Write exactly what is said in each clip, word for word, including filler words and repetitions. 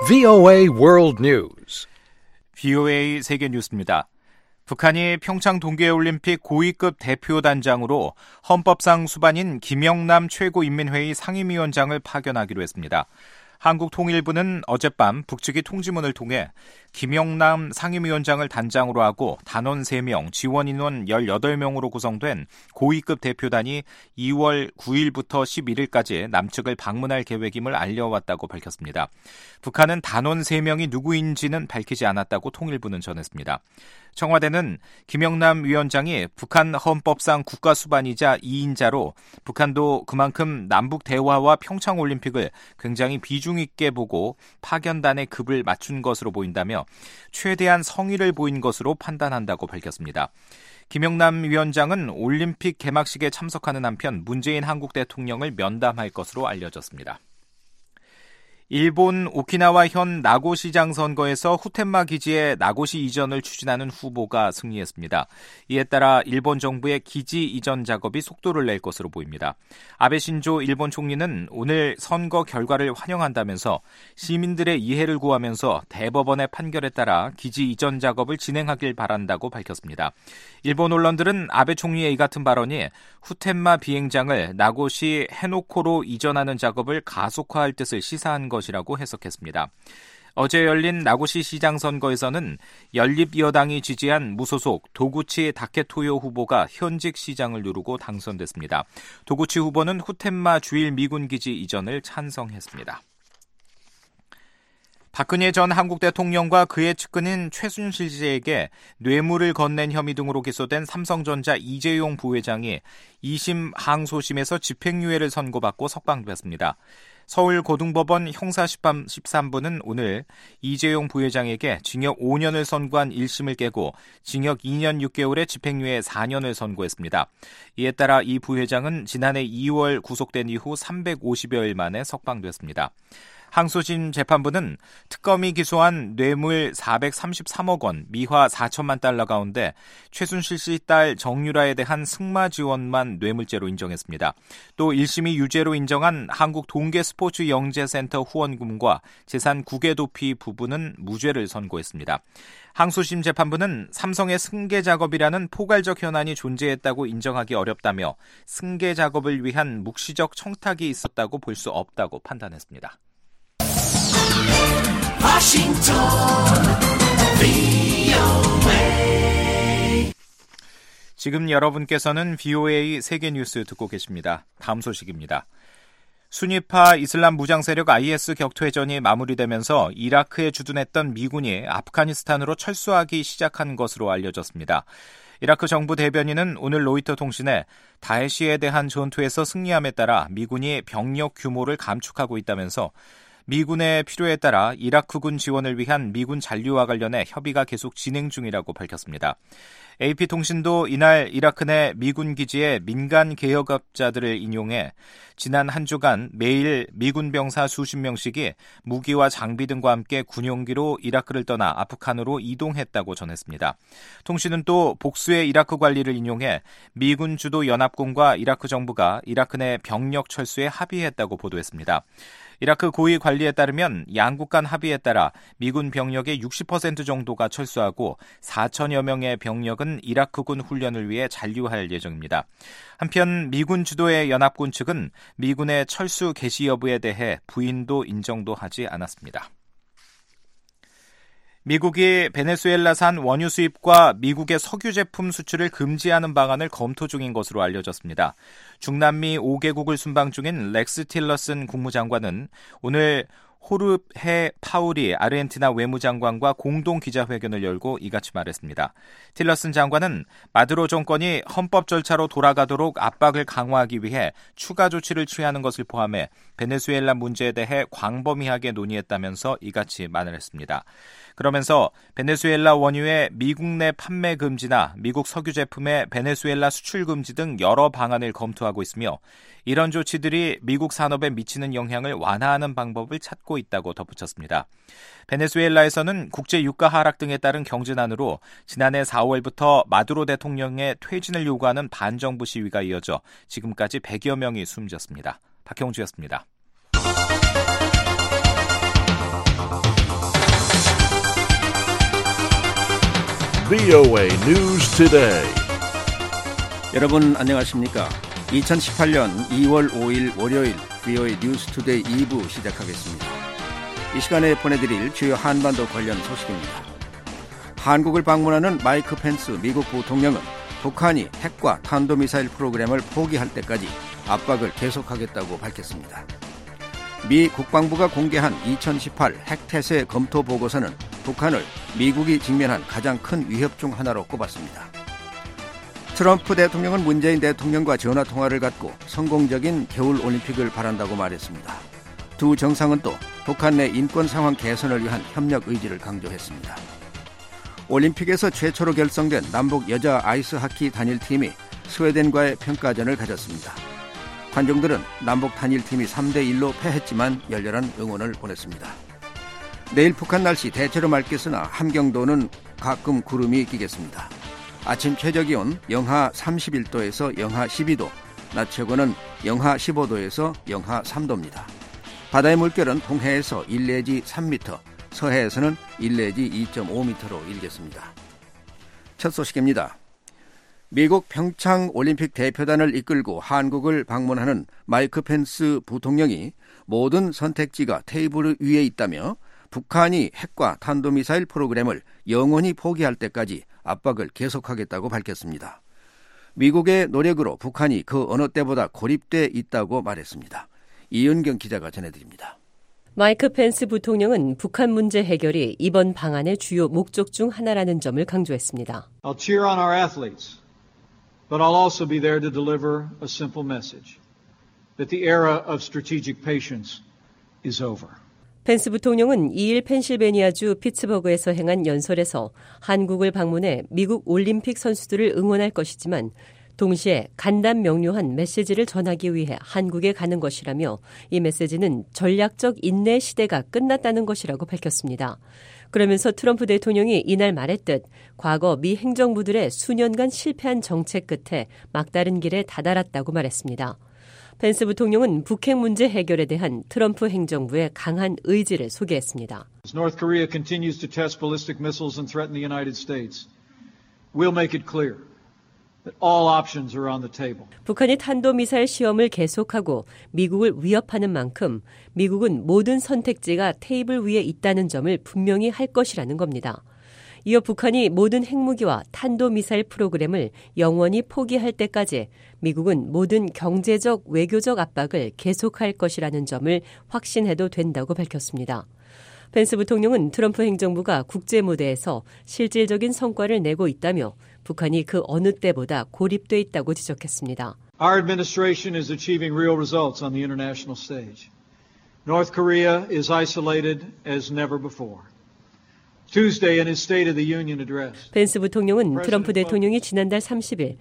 브이오에이 World News. 브이오에이 세계 뉴스입니다. 북한이 평창 동계올림픽 고위급 대표단장으로 헌법상 수반인 김영남 최고인민회의 상임위원장을 파견하기로 했습니다. 한국통일부는 어젯밤 북측이 통지문을 통해 김영남 상임위원장을 단장으로 하고 단원 세 명, 지원인원 열여덟 명으로 구성된 고위급 대표단이 이월 구일부터 십일일까지 남측을 방문할 계획임을 알려왔다고 밝혔습니다. 북한은 단원 세 명이 누구인지는 밝히지 않았다고 통일부는 전했습니다. 청와대는 김영남 위원장이 북한 헌법상 국가수반이자 이인자로 북한도 그만큼 남북 대화와 평창올림픽을 굉장히 비중 있게 보고 파견단의 급을 맞춘 것으로 보인다며 최대한 성의를 보인 것으로 판단한다고 밝혔습니다. 김영남 위원장은 올림픽 개막식에 참석하는 한편 문재인 한국 대통령을 면담할 것으로 알려졌습니다. 일본 오키나와 현 나고시장 선거에서 후텐마 기지의 나고시 이전을 추진하는 후보가 승리했습니다. 이에 따라 일본 정부의 기지 이전 작업이 속도를 낼 것으로 보입니다. 아베 신조 일본 총리는 오늘 선거 결과를 환영한다면서 시민들의 이해를 구하면서 대법원의 판결에 따라 기지 이전 작업을 진행하길 바란다고 밝혔습니다. 일본 언론들은 아베 총리의 이 같은 발언이 후텐마 비행장을 나고시 해노코로 이전하는 작업을 가속화할 뜻을 시사한 것이라고 해석했습니다. 어제 열린 나고시 시장 선거에서는 연립여당이 지지한 무소속 도구치 다케토요 후보가 현직 시장을 누르고 당선됐습니다. 도구치 후보는 후텐마 주일 미군 기지 이전을 찬성했습니다. 박근혜 전 한국 대통령과 그의 측근인 최순실 씨에게 뇌물을 건넨 혐의 등으로 기소된 삼성전자 이재용 부회장이 이심 항소심에서 집행유예를 선고받고 석방됐습니다. 서울고등법원 형사 십삼 부는 오늘 이재용 부회장에게 징역 오 년을 선고한 일 심을 깨고 징역 이 년 육 개월에 집행유예 사 년을 선고했습니다. 이에 따라 이 부회장은 지난해 이월 구속된 이후 삼백오십여일 만에 석방됐습니다. 항소심 재판부는 특검이 기소한 뇌물 사백삼십삼억 원, 미화 사천만 달러 가운데 최순실 씨 딸 정유라에 대한 승마 지원만 뇌물죄로 인정했습니다. 또 일 심이 유죄로 인정한 한국동계스포츠영재센터 후원금과 재산 구 개 도피 부분은 무죄를 선고했습니다. 항소심 재판부는 삼성의 승계 작업이라는 포괄적 현안이 존재했다고 인정하기 어렵다며 승계 작업을 위한 묵시적 청탁이 있었다고 볼 수 없다고 판단했습니다. 워싱턴 브이오에이 지금 여러분께서는 브이오에이 세계뉴스 듣고 계십니다. 다음 소식입니다. 순위파 이슬람 무장 세력 아이에스 격퇴전이 마무리되면서 이라크에 주둔했던 미군이 아프가니스탄으로 철수하기 시작한 것으로 알려졌습니다. 이라크 정부 대변인은 오늘 로이터 통신에 다에시에 대한 전투에서 승리함에 따라 미군이 병력 규모를 감축하고 있다면서 미군의 필요에 따라 이라크군 지원을 위한 미군 잔류와 관련해 협의가 계속 진행 중이라고 밝혔습니다. 에이피통신도 이날 이라크 내 미군 기지의 민간 개혁업자들을 인용해 지난 한 주간 매일 미군 병사 수십 명씩이 무기와 장비 등과 함께 군용기로 이라크를 떠나 아프간으로 이동했다고 전했습니다. 통신은 또 복수의 이라크 관리를 인용해 미군 주도 연합군과 이라크 정부가 이라크 내 병력 철수에 합의했다고 보도했습니다. 이라크 고위 관리에 따르면 양국 간 합의에 따라 미군 병력의 육십 퍼센트 정도가 철수하고 사천여 명의 병력은 이라크군 훈련을 위해 잔류할 예정입니다. 한편 미군 주도의 연합군 측은 미군의 철수 개시 여부에 대해 부인도 인정도 하지 않았습니다. 미국이 베네수엘라산 원유 수입과 미국의 석유 제품 수출을 금지하는 방안을 검토 중인 것으로 알려졌습니다. 중남미 오 개국을 순방 중인 렉스 틸러슨 국무장관은 오늘 호르헤 파우리 아르헨티나 외무장관과 공동 기자회견을 열고 이같이 말했습니다. 틸러슨 장관은 마두로 정권이 헌법 절차로 돌아가도록 압박을 강화하기 위해 추가 조치를 취하는 것을 포함해 베네수엘라 문제에 대해 광범위하게 논의했다면서 이같이 말을 했습니다. 그러면서 베네수엘라 원유의 미국 내 판매 금지나 미국 석유 제품의 베네수엘라 수출 금지 등 여러 방안을 검토하고 있으며 이런 조치들이 미국 산업에 미치는 영향을 완화하는 방법을 찾고 있다고 덧붙였습니다. 베네수엘라에서는 국제 유가 하락 등에 따른 경제난으로 지난해 사월부터 마두로 대통령의 퇴진을 요구하는 반정부 시위가 이어져 지금까지 백여 명이 숨졌습니다. 박형주였습니다. 브이오에이 News Today. 여러분 안녕하십니까? 이천십팔년 이월 오일 월요일 브이오에이 뉴스 투데이 이 부 시작하겠습니다. 이 시간에 보내드릴 주요 한반도 관련 소식입니다. 한국을 방문하는 마이크 펜스 미국 부통령은 북한이 핵과 탄도미사일 프로그램을 포기할 때까지 압박을 계속하겠다고 밝혔습니다. 미 국방부가 공개한 이천십팔 핵태세 검토 보고서는 북한을 미국이 직면한 가장 큰 위협 중 하나로 꼽았습니다. 트럼프 대통령은 문재인 대통령과 전화통화를 갖고 성공적인 겨울올림픽을 바란다고 말했습니다. 두 정상은 또 북한 내 인권 상황 개선을 위한 협력 의지를 강조했습니다. 올림픽에서 최초로 결성된 남북 여자 아이스하키 단일팀이 스웨덴과의 평가전을 가졌습니다. 관중들은 남북 단일팀이 삼 대 일로 패했지만 열렬한 응원을 보냈습니다. 내일 북한 날씨 대체로 맑겠으나 함경도는 가끔 구름이 끼겠습니다. 아침 최저기온 영하 삼십일 도에서 영하 십이 도, 낮 최고는 영하 십오 도에서 영하 삼 도입니다. 바다의 물결은 동해에서 일 내지 삼 미터, 서해에서는 일 내지 이 점 오 미터로 일겠습니다. 첫 소식입니다. 미국 평창 올림픽 대표단을 이끌고 한국을 방문하는 마이크 펜스 부통령이 모든 선택지가 테이블 위에 있다며 북한이 핵과 탄도미사일 프로그램을 영원히 포기할 때까지 압박을 계속하겠다고 밝혔습니다. 미국의 노력으로 북한이 그 어느 때보다 고립돼 있다고 말했습니다. 이은경 기자가 전해드립니다. 마이크 펜스 부통령은 북한 문제 해결이 이번 방안의 주요 목적 중 하나라는 점을 강조했습니다. I'll cheer on our athletes, but I'll also be there to deliver a simple message that the era of strategic patience is over. 펜스 부통령은 이일 펜실베니아주 피츠버그에서 행한 연설에서 한국을 방문해 미국 올림픽 선수들을 응원할 것이지만 동시에 간단 명료한 메시지를 전하기 위해 한국에 가는 것이라며 이 메시지는 전략적 인내 시대가 끝났다는 것이라고 밝혔습니다. 그러면서 트럼프 대통령이 이날 말했듯 과거 미 행정부들의 수년간 실패한 정책 끝에 막다른 길에 다다랐다고 말했습니다. 펜스 부통령은 북핵 문제 해결에 대한 트럼프 행정부의 강한 의지를 소개했습니다. As North Korea continues to test ballistic missiles and threaten the United States, we'll make it clear that all options are on the table. 북한이 탄도미사일 시험을 계속하고 미국을 위협하는 만큼 미국은 모든 선택지가 테이블 위에 있다는 점을 분명히 할 것이라는 겁니다. 이어 북한이 모든 핵무기와 탄도미사일 프로그램을 영원히 포기할 때까지 미국은 모든 경제적, 외교적 압박을 계속할 것이라는 점을 확신해도 된다고 밝혔습니다. 펜스 부통령은 트럼프 행정부가 국제 무대에서 실질적인 성과를 내고 있다며 북한이 그 어느 때보다 고립돼 있다고 지적했습니다. Our administration is achieving real results on the international stage. North Korea is isolated as never before. Tuesday in his State of the Union address. 펜스 부통령은 트럼프 대통령이 지난달 삼십일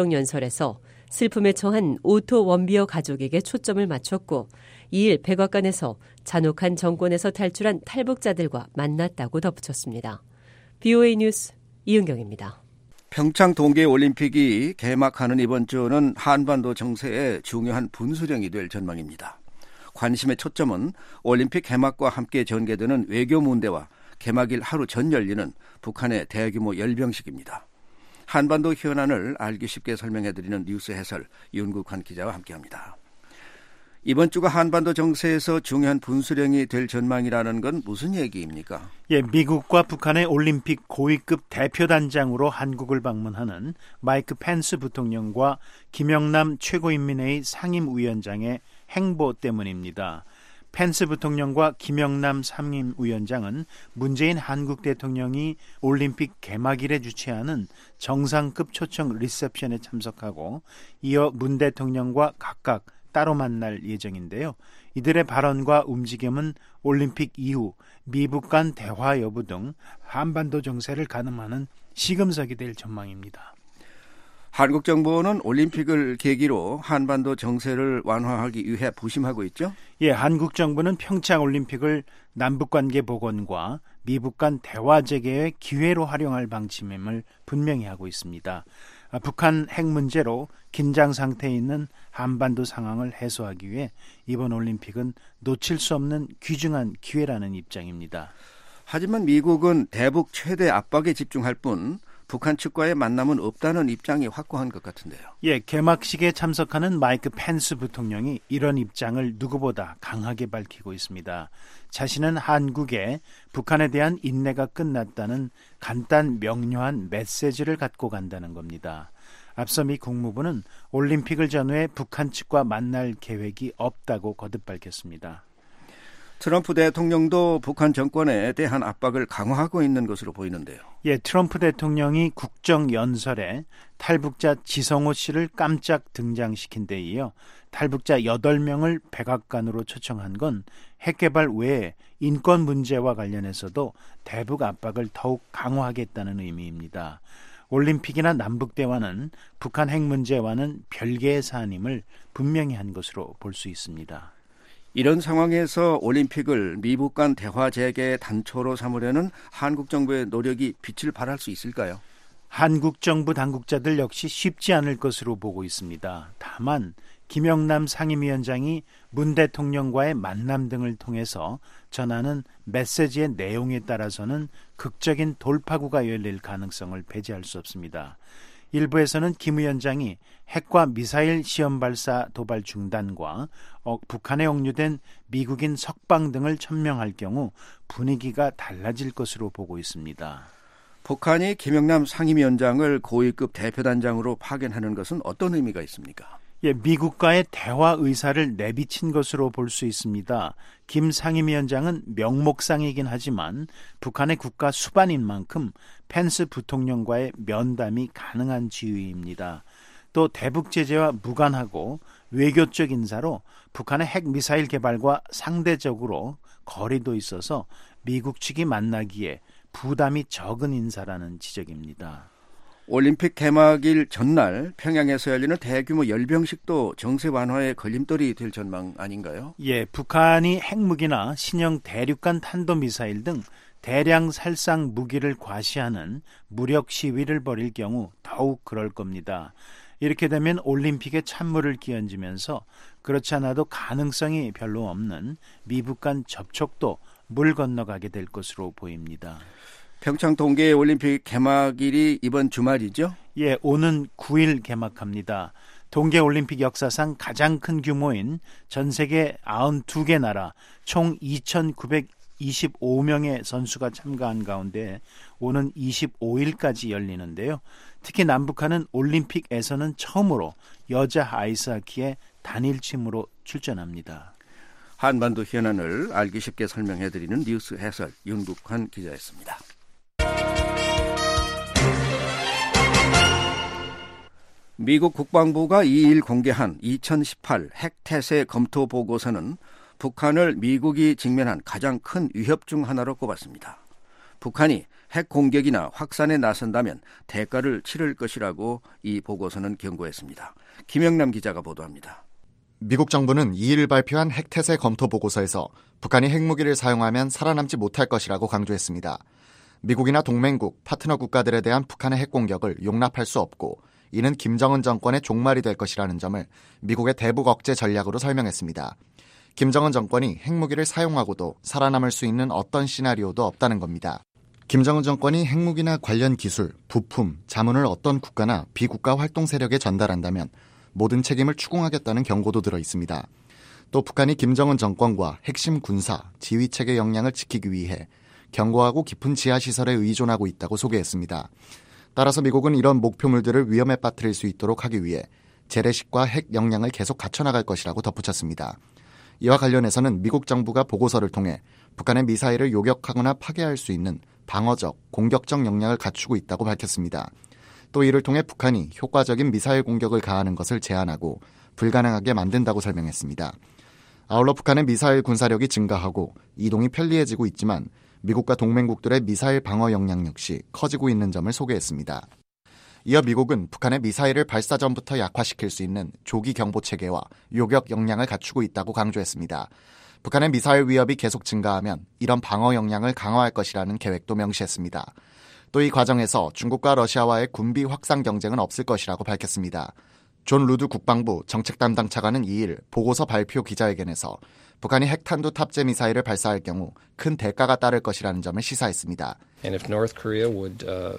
국정연설에서 슬픔에 처한 오토 원비어 가족에게 초점을 맞췄고 이일 백악관에서 잔혹한 정권에서 탈출한 탈북자들과 만났다고 덧붙였습니다. 브이오에이 뉴스 이은경입니다. 평창 동계올림픽이 개막하는 이번 주는 한반도 정세의 중요한 분수령이 될 전망입니다. 관심의 초점은 올림픽 개막과 함께 전개되는 외교 문대와 개막일 하루 전 열리는 북한의 대규모 열병식입니다. 한반도 현안을 알기 쉽게 설명해드리는 뉴스 해설 윤국환 기자와 함께합니다. 이번 주가 한반도 정세에서 중요한 분수령이 될 전망이라는 건 무슨 얘기입니까? 예, 미국과 북한의 올림픽 고위급 대표단장으로 한국을 방문하는 마이크 펜스 부통령과 김영남 최고인민회의 상임위원장의 행보 때문입니다. 펜스 부통령과 김영남 상임위원장은 문재인 한국 대통령이 올림픽 개막일에 주최하는 정상급 초청 리셉션에 참석하고 이어 문 대통령과 각각 따로 만날 예정인데요. 이들의 발언과 움직임은 올림픽 이후 미북 간 대화 여부 등 한반도 정세를 가늠하는 시금석이 될 전망입니다. 한국 정부는 올림픽을 계기로 한반도 정세를 완화하기 위해 부심하고 있죠? 예, 한국 정부는 평창 올림픽을 남북관계 복원과 미북 간 대화 재개의 기회로 활용할 방침임을 분명히 하고 있습니다. 북한 핵 문제로 긴장 상태에 있는 한반도 상황을 해소하기 위해 이번 올림픽은 놓칠 수 없는 귀중한 기회라는 입장입니다. 하지만 미국은 대북 최대 압박에 집중할 뿐 북한 측과의 만남은 없다는 입장이 확고한 것 같은데요. 예, 개막식에 참석하는 마이크 펜스 부통령이 이런 입장을 누구보다 강하게 밝히고 있습니다. 자신은 한국에 북한에 대한 인내가 끝났다는 간단 명료한 메시지를 갖고 간다는 겁니다. 앞서 미 국무부는 올림픽을 전후해 북한 측과 만날 계획이 없다고 거듭 밝혔습니다. 트럼프 대통령도 북한 정권에 대한 압박을 강화하고 있는 것으로 보이는데요. 예, 트럼프 대통령이 국정연설에 탈북자 지성호 씨를 깜짝 등장시킨 데 이어 탈북자 여덟 명을 백악관으로 초청한 건 핵개발 외에 인권 문제와 관련해서도 대북 압박을 더욱 강화하겠다는 의미입니다. 올림픽이나 남북대화는 북한 핵 문제와는 별개의 사안임을 분명히 한 것으로 볼 수 있습니다. 이런 상황에서 올림픽을 미북 간 대화 재개의 단초로 삼으려는 한국 정부의 노력이 빛을 발할 수 있을까요? 한국 정부 당국자들 역시 쉽지 않을 것으로 보고 있습니다. 다만 김영남 상임위원장이 문 대통령과의 만남 등을 통해서 전하는 메시지의 내용에 따라서는 극적인 돌파구가 열릴 가능성을 배제할 수 없습니다. 일부에서는 김 위원장이 핵과 미사일 시험 발사 도발 중단과 어, 북한에 억류된 미국인 석방 등을 천명할 경우 분위기가 달라질 것으로 보고 있습니다. 북한이 김영남 상임위원장을 고위급 대표단장으로 파견하는 것은 어떤 의미가 있습니까? 예, 미국과의 대화 의사를 내비친 것으로 볼 수 있습니다. 김 상임위원장은 명목상이긴 하지만 북한의 국가 수반인 만큼 펜스 부통령과의 면담이 가능한 지위입니다. 또 대북 제재와 무관하고 외교적 인사로 북한의 핵미사일 개발과 상대적으로 거리도 있어서 미국 측이 만나기에 부담이 적은 인사라는 지적입니다. 올림픽 개막일 전날 평양에서 열리는 대규모 열병식도 정세 완화의 걸림돌이 될 전망 아닌가요? 예, 북한이 핵무기나 신형 대륙간 탄도미사일 등 대량 살상 무기를 과시하는 무력 시위를 벌일 경우 더욱 그럴 겁니다. 이렇게 되면 올림픽에 찬물을 끼얹으면서 그렇지 않아도 가능성이 별로 없는 미북 간 접촉도 물 건너가게 될 것으로 보입니다. 평창 동계올림픽 개막일이 이번 주말이죠? 예, 오는 구 일 개막합니다. 동계올림픽 역사상 가장 큰 규모인 전 세계 구십이 개 나라 총 이천구백이십오 명의 선수가 참가한 가운데 오는 이십오 일까지 열리는데요. 특히 남북한은 올림픽에서는 처음으로 여자 아이스하키에 단일팀으로 출전합니다. 한반도 현안을 알기 쉽게 설명해드리는 뉴스 해설 윤국환 기자였습니다. 미국 국방부가 이 일 공개한 이천십팔 핵태세 검토 보고서는 북한을 미국이 직면한 가장 큰 위협 중 하나로 꼽았습니다. 북한이 핵 공격이나 확산에 나선다면 대가를 치를 것이라고 이 보고서는 경고했습니다. 김영남 기자가 보도합니다. 미국 정부는 이 일 발표한 핵태세 검토 보고서에서 북한이 핵무기를 사용하면 살아남지 못할 것이라고 강조했습니다. 미국이나 동맹국, 파트너 국가들에 대한 북한의 핵공격을 용납할 수 없고 이는 김정은 정권의 종말이 될 것이라는 점을 미국의 대북 억제 전략으로 설명했습니다. 김정은 정권이 핵무기를 사용하고도 살아남을 수 있는 어떤 시나리오도 없다는 겁니다. 김정은 정권이 핵무기나 관련 기술, 부품, 자문을 어떤 국가나 비국가 활동 세력에 전달한다면 모든 책임을 추궁하겠다는 경고도 들어 있습니다. 또 북한이 김정은 정권과 핵심 군사, 지휘체계 역량을 지키기 위해 견고하고 깊은 지하시설에 의존하고 있다고 소개했습니다. 따라서 미국은 이런 목표물들을 위험에 빠뜨릴 수 있도록 하기 위해 재래식과 핵 역량을 계속 갖춰나갈 것이라고 덧붙였습니다. 이와 관련해서는 미국 정부가 보고서를 통해 북한의 미사일을 요격하거나 파괴할 수 있는 방어적, 공격적 역량을 갖추고 있다고 밝혔습니다. 또 이를 통해 북한이 효과적인 미사일 공격을 가하는 것을 제한하고 불가능하게 만든다고 설명했습니다. 아울러 북한의 미사일 군사력이 증가하고 이동이 편리해지고 있지만 미국과 동맹국들의 미사일 방어 역량 역시 커지고 있는 점을 소개했습니다. 이어 미국은 북한의 미사일을 발사 전부터 약화시킬 수 있는 조기 경보 체계와 요격 역량을 갖추고 있다고 강조했습니다. 북한의 미사일 위협이 계속 증가하면 이런 방어 역량을 강화할 것이라는 계획도 명시했습니다. 또 이 과정에서 중국과 러시아와의 군비 확산 경쟁은 없을 것이라고 밝혔습니다. 존 루드 국방부 정책 담당 차관은 이 일 보고서 발표 기자회견에서 북한이 핵탄두 탑재 미사일을 발사할 경우 큰 대가가 따를 것이라는 점을 시사했습니다. And if North Korea would uh,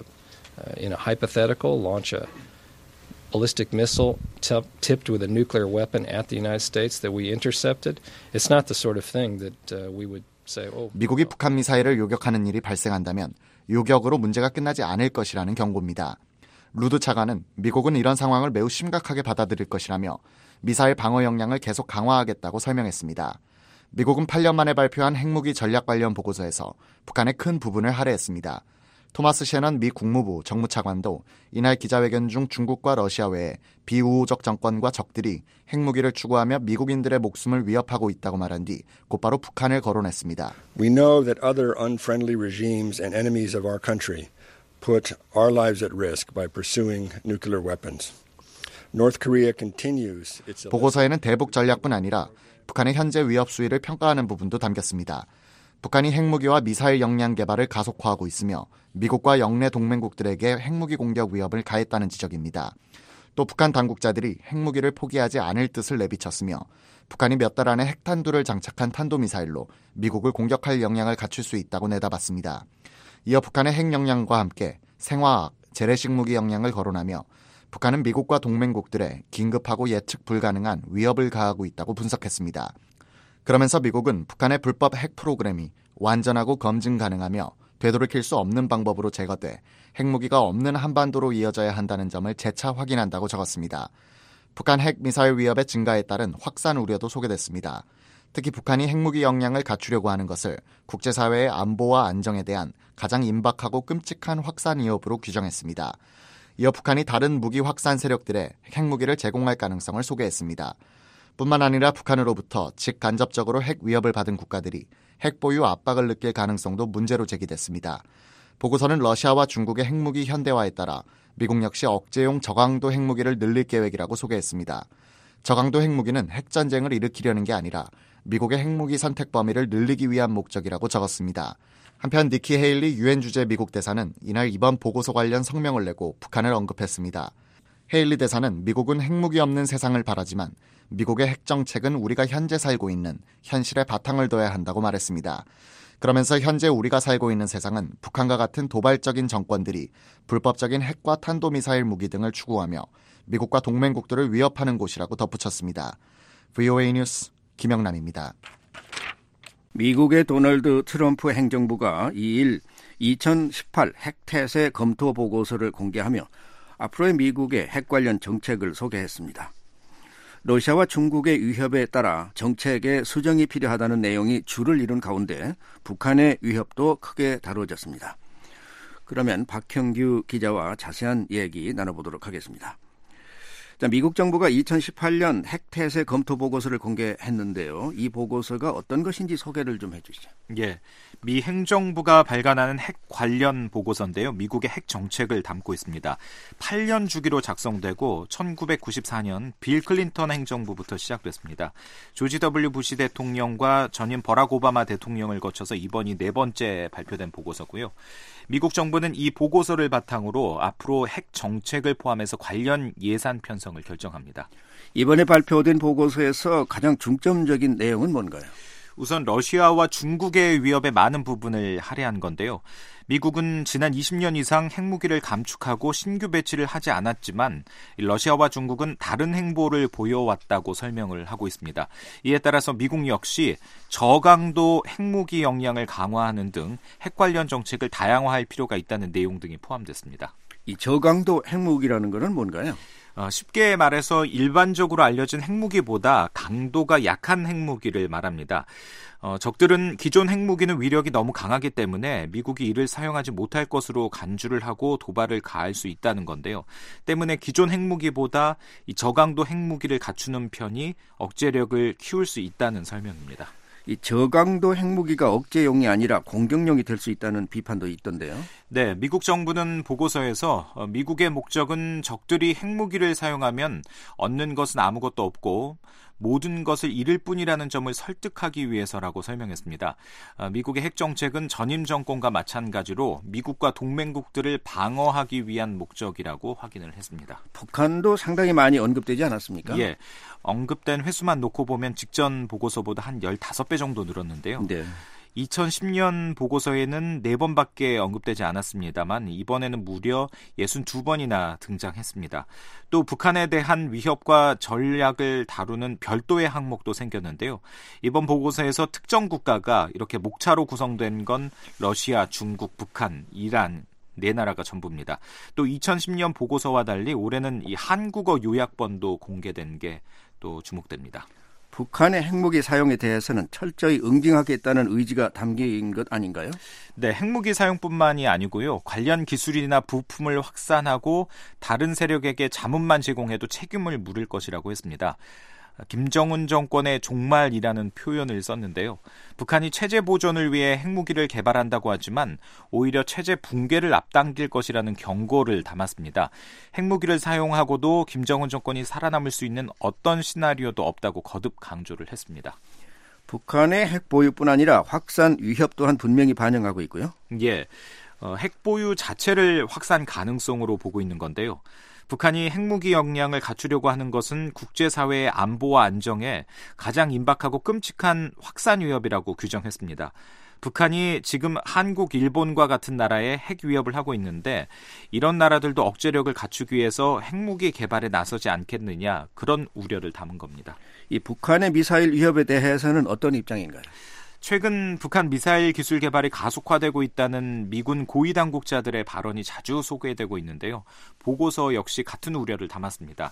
uh, in a hypothetical launch a ballistic missile t- tipped with a nuclear weapon at the United States that we intercepted, it's not the sort of thing that uh, we would say, oh. 미국이 북한 미사일을 요격하는 일이 발생한다면 요격으로 문제가 끝나지 않을 것이라는 경고입니다. 루드 차관은 미국은 이런 상황을 매우 심각하게 받아들일 것이라며 미사일 방어 역량을 계속 강화하겠다고 설명했습니다. 미국은 팔 년 만에 발표한 핵무기 전략 관련 보고서에서 북한의 큰 부분을 할애했습니다. 토마스 셰넌 미 국무부 정무차관도 이날 기자회견 중 중국과 러시아 외에 비우호적 정권과 적들이 핵무기를 추구하며 미국인들의 목숨을 위협하고 있다고 말한 뒤 곧바로 북한을 거론했습니다. We know that other unfriendly regimes and enemies of our country put our lives at risk by pursuing nuclear weapons. North Korea continues its 보고서에는 대북 전략뿐 아니라 북한의 현재 위협 수위를 평가하는 부분도 담겼습니다. 북한이 핵무기와 미사일 역량 개발을 가속화하고 있으며 미국과 영내 동맹국들에게 핵무기 공격 위협을 가했다는 지적입니다. 또 북한 당국자들이 핵무기를 포기하지 않을 뜻을 내비쳤으며 북한이 몇 달 안에 핵탄두를 장착한 탄도미사일로 미국을 공격할 역량을 갖출 수 있다고 내다봤습니다. 이어 북한의 핵 역량과 함께 생화학, 재래식 무기 역량을 거론하며 북한은 미국과 동맹국들의 긴급하고 예측 불가능한 위협을 가하고 있다고 분석했습니다. 그러면서 미국은 북한의 불법 핵 프로그램이 완전하고 검증 가능하며 되돌이킬 수 없는 방법으로 제거돼 핵무기가 없는 한반도로 이어져야 한다는 점을 재차 확인한다고 적었습니다. 북한 핵미사일 위협의 증가에 따른 확산 우려도 소개됐습니다. 특히 북한이 핵무기 역량을 갖추려고 하는 것을 국제사회의 안보와 안정에 대한 가장 임박하고 끔찍한 확산 위협으로 규정했습니다. 이어 북한이 다른 무기 확산 세력들의 핵무기를 제공할 가능성을 소개했습니다. 뿐만 아니라 북한으로부터 직간접적으로 핵 위협을 받은 국가들이 핵 보유 압박을 느낄 가능성도 문제로 제기됐습니다. 보고서는 러시아와 중국의 핵무기 현대화에 따라 미국 역시 억제용 저강도 핵무기를 늘릴 계획이라고 소개했습니다. 저강도 핵무기는 핵전쟁을 일으키려는 게 아니라 미국의 핵무기 선택 범위를 늘리기 위한 목적이라고 적었습니다. 한편 니키 헤일리 유엔 주재 미국 대사는 이날 이번 보고서 관련 성명을 내고 북한을 언급했습니다. 헤일리 대사는 미국은 핵무기 없는 세상을 바라지만 미국의 핵정책은 우리가 현재 살고 있는 현실에 바탕을 둬야 한다고 말했습니다. 그러면서 현재 우리가 살고 있는 세상은 북한과 같은 도발적인 정권들이 불법적인 핵과 탄도미사일 무기 등을 추구하며 미국과 동맹국들을 위협하는 곳이라고 덧붙였습니다. 브이오에이 뉴스 김영남입니다. 미국의 도널드 트럼프 행정부가 이일 이천십팔 핵태세 검토 보고서를 공개하며 앞으로의 미국의 핵 관련 정책을 소개했습니다. 러시아와 중국의 위협에 따라 정책에 수정이 필요하다는 내용이 주를 이룬 가운데 북한의 위협도 크게 다뤄졌습니다. 그러면 박형규 기자와 자세한 얘기 나눠보도록 하겠습니다. 자, 미국 정부가 이천십팔 년 핵태세 검토 보고서를 공개했는데요. 이 보고서가 어떤 것인지 소개를 좀 해주시죠. 예, 미 행정부가 발간하는 핵 관련 보고서인데요. 미국의 핵 정책을 담고 있습니다. 팔 년 주기로 작성되고 천구백구십사 년 빌 클린턴 행정부부터 시작됐습니다. 조지 더블유 부시 대통령과 전임 버락 오바마 대통령을 거쳐서 이번이 네 번째 발표된 보고서고요. 미국 정부는 이 보고서를 바탕으로 앞으로 핵 정책을 포함해서 관련 예산 편성을 결정합니다. 이번에 발표된 보고서에서 가장 중점적인 내용은 뭔가요? 우선 러시아와 중국의 위협의 많은 부분을 할애한 건데요. 미국은 지난 이십 년 이상 핵무기를 감축하고 신규 배치를 하지 않았지만 러시아와 중국은 다른 행보를 보여왔다고 설명을 하고 있습니다. 이에 따라서 미국 역시 저강도 핵무기 역량을 강화하는 등 핵 관련 정책을 다양화할 필요가 있다는 내용 등이 포함됐습니다. 이 저강도 핵무기라는 것은 뭔가요? 어, 쉽게 말해서 일반적으로 알려진 핵무기보다 강도가 약한 핵무기를 말합니다. 어, 적들은 기존 핵무기는 위력이 너무 강하기 때문에 미국이 이를 사용하지 못할 것으로 간주를 하고 도발을 가할 수 있다는 건데요. 때문에 기존 핵무기보다 이 저강도 핵무기를 갖추는 편이 억제력을 키울 수 있다는 설명입니다. 이 저강도 핵무기가 억제용이 아니라 공격용이 될 수 있다는 비판도 있던데요. 네, 미국 정부는 보고서에서 미국의 목적은 적들이 핵무기를 사용하면 얻는 것은 아무것도 없고 모든 것을 잃을 뿐이라는 점을 설득하기 위해서라고 설명했습니다. 미국의 핵정책은 전임 정권과 마찬가지로 미국과 동맹국들을 방어하기 위한 목적이라고 확인을 했습니다. 북한도 상당히 많이 언급되지 않았습니까? 예, 언급된 횟수만 놓고 보면 직전 보고서보다 한 십오 배 정도 늘었는데요. 네. 이천십 년 보고서에는 네 번밖에 언급되지 않았습니다만 이번에는 무려 육십이 번이나 등장했습니다. 또 북한에 대한 위협과 전략을 다루는 별도의 항목도 생겼는데요. 이번 보고서에서 특정 국가가 이렇게 목차로 구성된 건 러시아, 중국, 북한, 이란 네 나라가 전부입니다. 또 이천십 년 보고서와 달리 올해는 이 한국어 요약본도 공개된 게 또 주목됩니다. 북한의 핵무기 사용에 대해서는 철저히 응징하겠다는 의지가 담긴 것 아닌가요? 네, 핵무기 사용뿐만이 아니고요. 관련 기술이나 부품을 확산하고 다른 세력에게 자문만 제공해도 책임을 물을 것이라고 했습니다. 김정은 정권의 종말이라는 표현을 썼는데요. 북한이 체제 보존을 위해 핵무기를 개발한다고 하지만 오히려 체제 붕괴를 앞당길 것이라는 경고를 담았습니다. 핵무기를 사용하고도 김정은 정권이 살아남을 수 있는 어떤 시나리오도 없다고 거듭 강조를 했습니다. 북한의 핵 보유뿐 아니라 확산 위협 또한 분명히 반영하고 있고요. 예, 어, 핵 보유 자체를 확산 가능성으로 보고 있는 건데요. 북한이 핵무기 역량을 갖추려고 하는 것은 국제사회의 안보와 안정에 가장 임박하고 끔찍한 확산 위협이라고 규정했습니다. 북한이 지금 한국, 일본과 같은 나라에 핵 위협을 하고 있는데 이런 나라들도 억제력을 갖추기 위해서 핵무기 개발에 나서지 않겠느냐, 그런 우려를 담은 겁니다. 이 북한의 미사일 위협에 대해서는 어떤 입장인가요? 최근 북한 미사일 기술 개발이 가속화되고 있다는 미군 고위 당국자들의 발언이 자주 소개되고 있는데요. 보고서 역시 같은 우려를 담았습니다.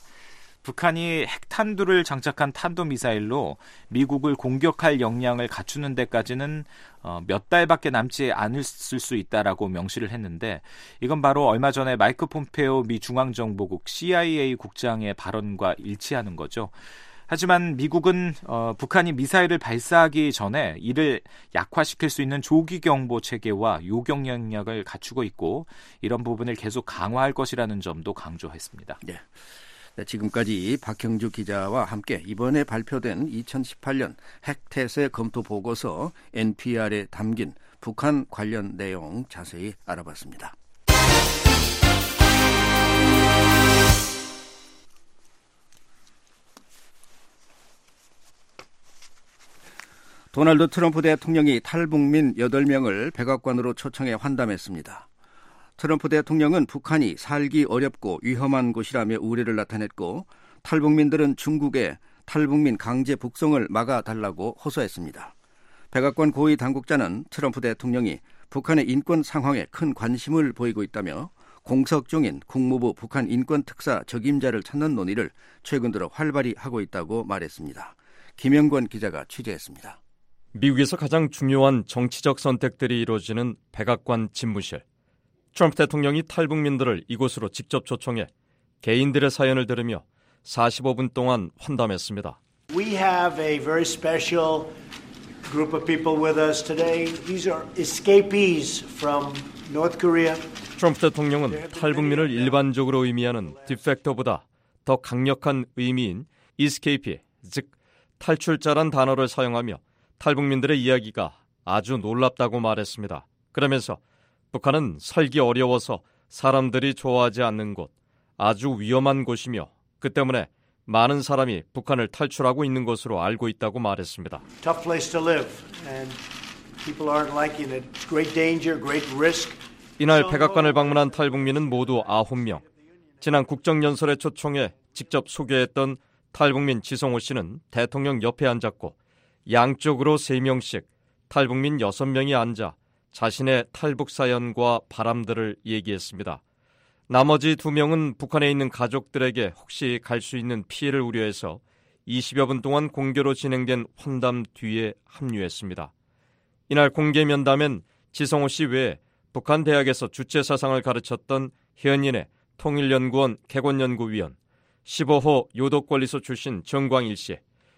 북한이 핵탄두를 장착한 탄도미사일로 미국을 공격할 역량을 갖추는 데까지는 몇 달밖에 남지 않을 수 있다라고 명시를 했는데 이건 바로 얼마 전에 마이크 폼페오 미 중앙정보국 씨아이에이 국장의 발언과 일치하는 거죠. 하지만 미국은 어, 북한이 미사일을 발사하기 전에 이를 약화시킬 수 있는 조기경보 체계와 요격 역량을 갖추고 있고 이런 부분을 계속 강화할 것이라는 점도 강조했습니다. 네. 네, 지금까지 박형주 기자와 함께 이번에 발표된 이천십팔 년 핵태세 검토 보고서 엔피알에 담긴 북한 관련 내용 자세히 알아봤습니다. 도널드 트럼프 대통령이 탈북민 여덟 명을 백악관으로 초청해 환담했습니다. 트럼프 대통령은 북한이 살기 어렵고 위험한 곳이라며 우려를 나타냈고 탈북민들은 중국에 탈북민 강제 북송을 막아달라고 호소했습니다. 백악관 고위 당국자는 트럼프 대통령이 북한의 인권 상황에 큰 관심을 보이고 있다며 공석 중인 국무부 북한 인권특사 적임자를 찾는 논의를 최근 들어 활발히 하고 있다고 말했습니다. 김영권 기자가 취재했습니다. 미국에서 가장 중요한 정치적 선택들이 이루어지는 백악관 집무실. 트럼프 대통령이 탈북민들을 이곳으로 직접 초청해 개인들의 사연을 들으며 사십오 분 동안 환담했습니다. We have a very special group of people with us today. These are escapees from North Korea. 트럼프 대통령은 탈북민을 일반적으로 의미하는 디팩터보다 더 강력한 의미인 escapee, 즉 탈출자란 단어를 사용하며 탈북민들의 이야기가 아주 놀랍다고 말했습니다. 그러면서 북한은 살기 어려워서 사람들이 좋아하지 않는 곳, 아주 위험한 곳이며 그 때문에 많은 사람이 북한을 탈출하고 있는 것으로 알고 있다고 말했습니다. Tough place to live, and people aren't liking it. Great danger, great risk. 이날 백악관을 방문한 탈북민은 모두 아홉 명. 지난 국정연설에 초청해 직접 소개했던 탈북민 지성호 씨는 대통령 옆에 앉았고 양쪽으로 세 명씩 탈북민 여섯 명이 앉아 자신의 탈북 사연과 바람들을 얘기했습니다. 나머지 두 명은 북한에 있는 가족들에게 혹시 갈 수 있는 피해를 우려해서 이십여 분 동안 공개로 진행된 환담 뒤에 합류했습니다. 이날 공개 면담엔 지성호 씨 외에 북한 대학에서 주체사상을 가르쳤던 현인의 통일연구원 개권연구위원, 십오 호 요독권리소 출신 정광일 씨,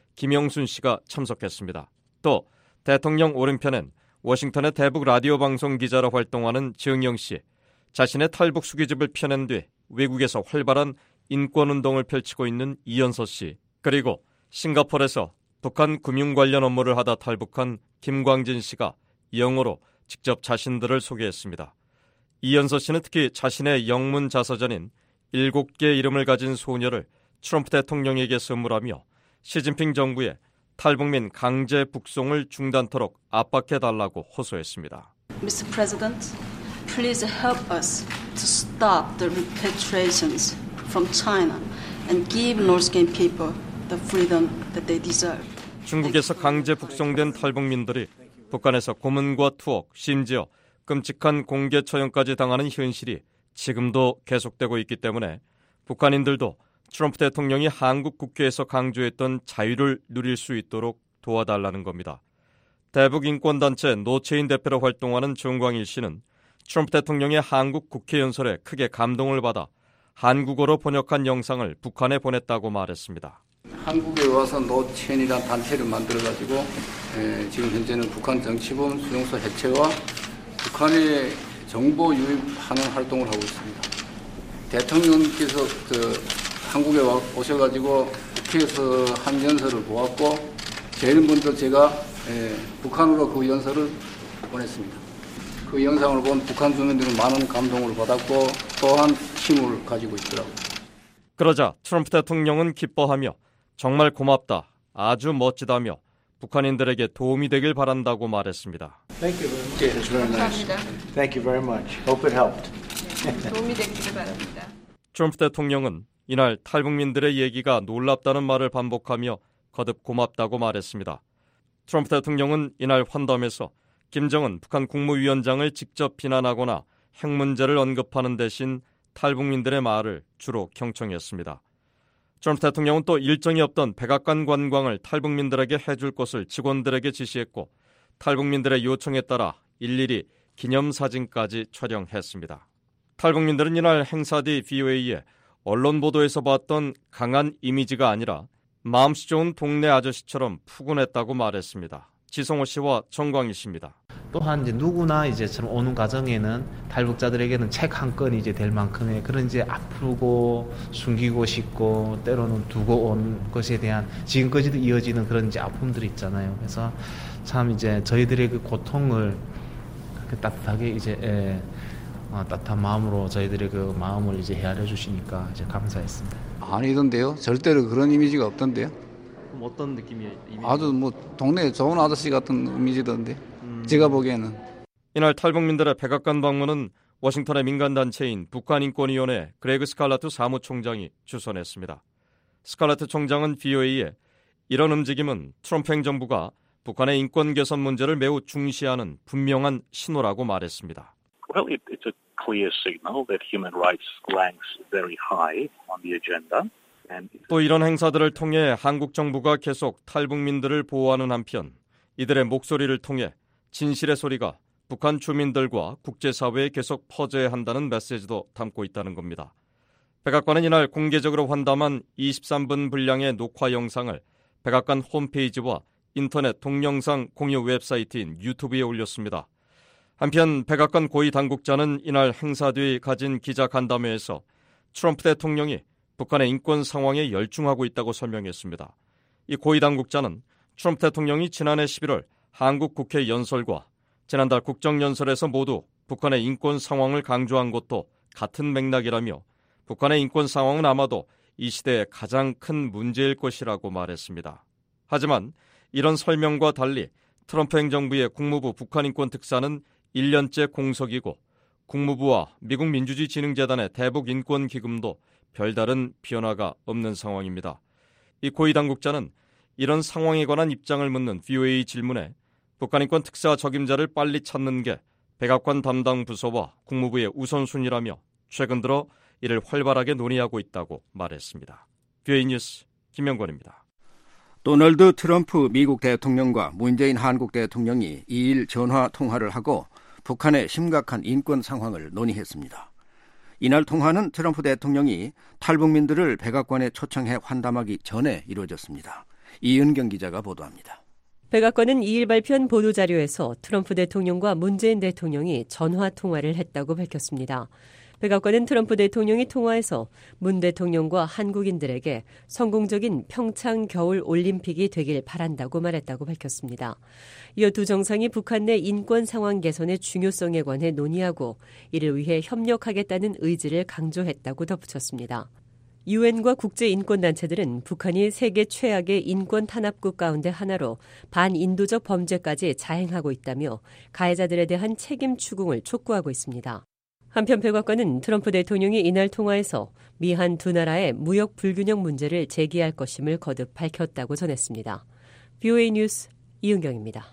김영순 씨가 참석했습니다. 또 대통령 오른편엔 워싱턴의 대북 라디오 방송 기자로 활동하는 정영 씨, 자신의 탈북 수기집을 펴낸 뒤 외국에서 활발한 인권운동을 펼치고 있는 이연서 씨, 그리고 싱가포르에서 북한 금융 관련 업무를 하다 탈북한 김광진 씨가 영어로 직접 자신들을 소개했습니다. 이연서 씨는 특히 자신의 영문 자서전인 일곱 개의 이름을 가진 소녀를 트럼프 대통령에게 선물하며 시진핑 정부의 탈북민 강제 북송을 중단토록 압박해달라고 호소했습니다. 미스터 President, please help us to stop the repatriations from China and give North Korean people the freedom that they deserve. 중국에서 강제 북송된 탈북민들이 북한에서 고문과 투옥, 심지어 끔찍한 공개 처형까지 당하는 현실이 지금도 계속되고 있기 때문에 북한인들도 트럼프 대통령이 한국 국회에서 강조했던 자유를 누릴 수 있도록 도와달라는 겁니다. 대북 인권단체 노체인 대표로 활동하는 정광일 씨는 트럼프 대통령의 한국 국회 연설에 크게 감동을 받아 한국어로 번역한 영상을 북한에 보냈다고 말했습니다. 한국에 와서 노체인이라는 단체를 만들어가지고 에, 지금 현재는 북한 정치범 수용소 해체와 북한의 정보 유입하는 활동을 하고 있습니다. 대통령께서 그 한국에 와, 오셔가지고 국회에서 한 연설을 보았고 제일 먼저 제가 에, 북한으로 그 연설을 보냈습니다. 그 영상을 본 북한 주민들은 많은 감동을 받았고 또한 힘을 가지고 있더라고요. 그러자 트럼프 대통령은 기뻐하며 정말 고맙다, 아주 멋지다며 북한인들에게 도움이 되길 바란다고 말했습니다. Thank you very much. 감사합니다. Thank you very much. Hope it helped. 도움이 되기를 바랍니다. 트럼프 대통령은 이날 탈북민들의 얘기가 놀랍다는 말을 반복하며 거듭 고맙다고 말했습니다. 트럼프 대통령은 이날 환담에서 김정은 북한 국무위원장을 직접 비난하거나 핵 문제를 언급하는 대신 탈북민들의 말을 주로 경청했습니다. 트럼프 대통령은 또 일정이 없던 백악관 관광을 탈북민들에게 해줄 것을 직원들에게 지시했고 탈북민들의 요청에 따라 일일이 기념사진까지 촬영했습니다. 탈북민들은 이날 행사 뒤 브이오에이에 언론 보도에서 봤던 강한 이미지가 아니라 마음씨 좋은 동네 아저씨처럼 푸근했다고 말했습니다. 지성호 씨와 정광희 씨입니다. 또한 이제 누구나 이제처럼 오는 과정에는 탈북자들에게는 책 한 건이 이제 될 만큼의 그런 이제 아프고 숨기고 싶고 때로는 두고 온 것에 대한 지금까지도 이어지는 그런 이제 아픔들이 있잖아요. 그래서 참 이제 저희들의 그 고통을 따뜻하게 이제 예, 어, 따뜻한 마음으로 저희들의 그 마음을 이제 헤아려 주시니까 이제 감사했습니다. 아니던데요. 절대로 그런 이미지가 없던데요. 그럼 어떤 느낌이에요? 이미지? 아주 뭐 동네 좋은 아저씨 같은 이미지던데. 음... 제가 보기에는. 이날 탈북민들의 백악관 방문은 워싱턴의 민간단체인 북한인권위원회 그레그 스칼라트 사무총장이 주선했습니다. 스칼라트 총장은 브이오에이에 이런 움직임은 트럼프 행정부가 북한의 인권 개선 문제를 매우 중시하는 분명한 신호라고 말했습니다. Well, it, it's a clear signal that human rights ranks very high on the agenda. 또 이런 행사들을 통해 한국 정부가 계속 탈북민들을 보호하는 한편 이들의 목소리를 통해 진실의 소리가 북한 주민들과 국제사회에 계속 퍼져야 한다는 메시지도 담고 있다는 겁니다. 백악관은 이날 공개적으로 환담한 이십삼 분 분량의 녹화 영상을 백악관 홈페이지와 인터넷 동영상 공유 웹사이트인 유튜브에 올렸습니다. 한편 백악관 고위 당국자는 이날 행사 뒤 가진 기자 간담회에서 트럼프 대통령이 북한의 인권 상황에 열중하고 있다고 설명했습니다. 이 고위 당국자는 트럼프 대통령이 지난해 십일월 한국 국회 연설과 지난달 국정연설에서 모두 북한의 인권 상황을 강조한 것도 같은 맥락이라며 북한의 인권 상황은 아마도 이 시대의 가장 큰 문제일 것이라고 말했습니다. 하지만 이런 설명과 달리 트럼프 행정부의 국무부 북한인권 특사는 일 년째 공석이고 국무부와 미국 민주주의진흥재단의 대북인권기금도 별다른 변화가 없는 상황입니다. 이 고위 당국자는 이런 상황에 관한 입장을 묻는 브이오에이 질문에 북한인권 특사 적임자를 빨리 찾는 게 백악관 담당 부서와 국무부의 우선순위라며 최근 들어 이를 활발하게 논의하고 있다고 말했습니다. 브이오에이 뉴스 김영권입니다. 도널드 트럼프 미국 대통령과 문재인 한국 대통령이 이 일 전화 통화를 하고 북한의 심각한 인권 상황을 논의했습니다. 이날 통화는 트럼프 대통령이 탈북민들을 백악관에 초청해 환담하기 전에 이루어졌습니다. 이은경 기자가 보도합니다. 백악관은 이 일 발표한 보도자료에서 트럼프 대통령과 문재인 대통령이 전화 통화를 했다고 밝혔습니다. 백악관은 트럼프 대통령이 통화에서 문 대통령과 한국인들에게 성공적인 평창 겨울 올림픽이 되길 바란다고 말했다고 밝혔습니다. 이어 두 정상이 북한 내 인권 상황 개선의 중요성에 관해 논의하고 이를 위해 협력하겠다는 의지를 강조했다고 덧붙였습니다. 유엔과 국제인권단체들은 북한이 세계 최악의 인권 탄압국 가운데 하나로 반인도적 범죄까지 자행하고 있다며 가해자들에 대한 책임 추궁을 촉구하고 있습니다. 한편 백악관은 트럼프 대통령이 이날 통화에서 미한 두 나라의 무역 불균형 문제를 제기할 것임을 거듭 밝혔다고 전했습니다. 브이오에이 뉴스 이은경입니다.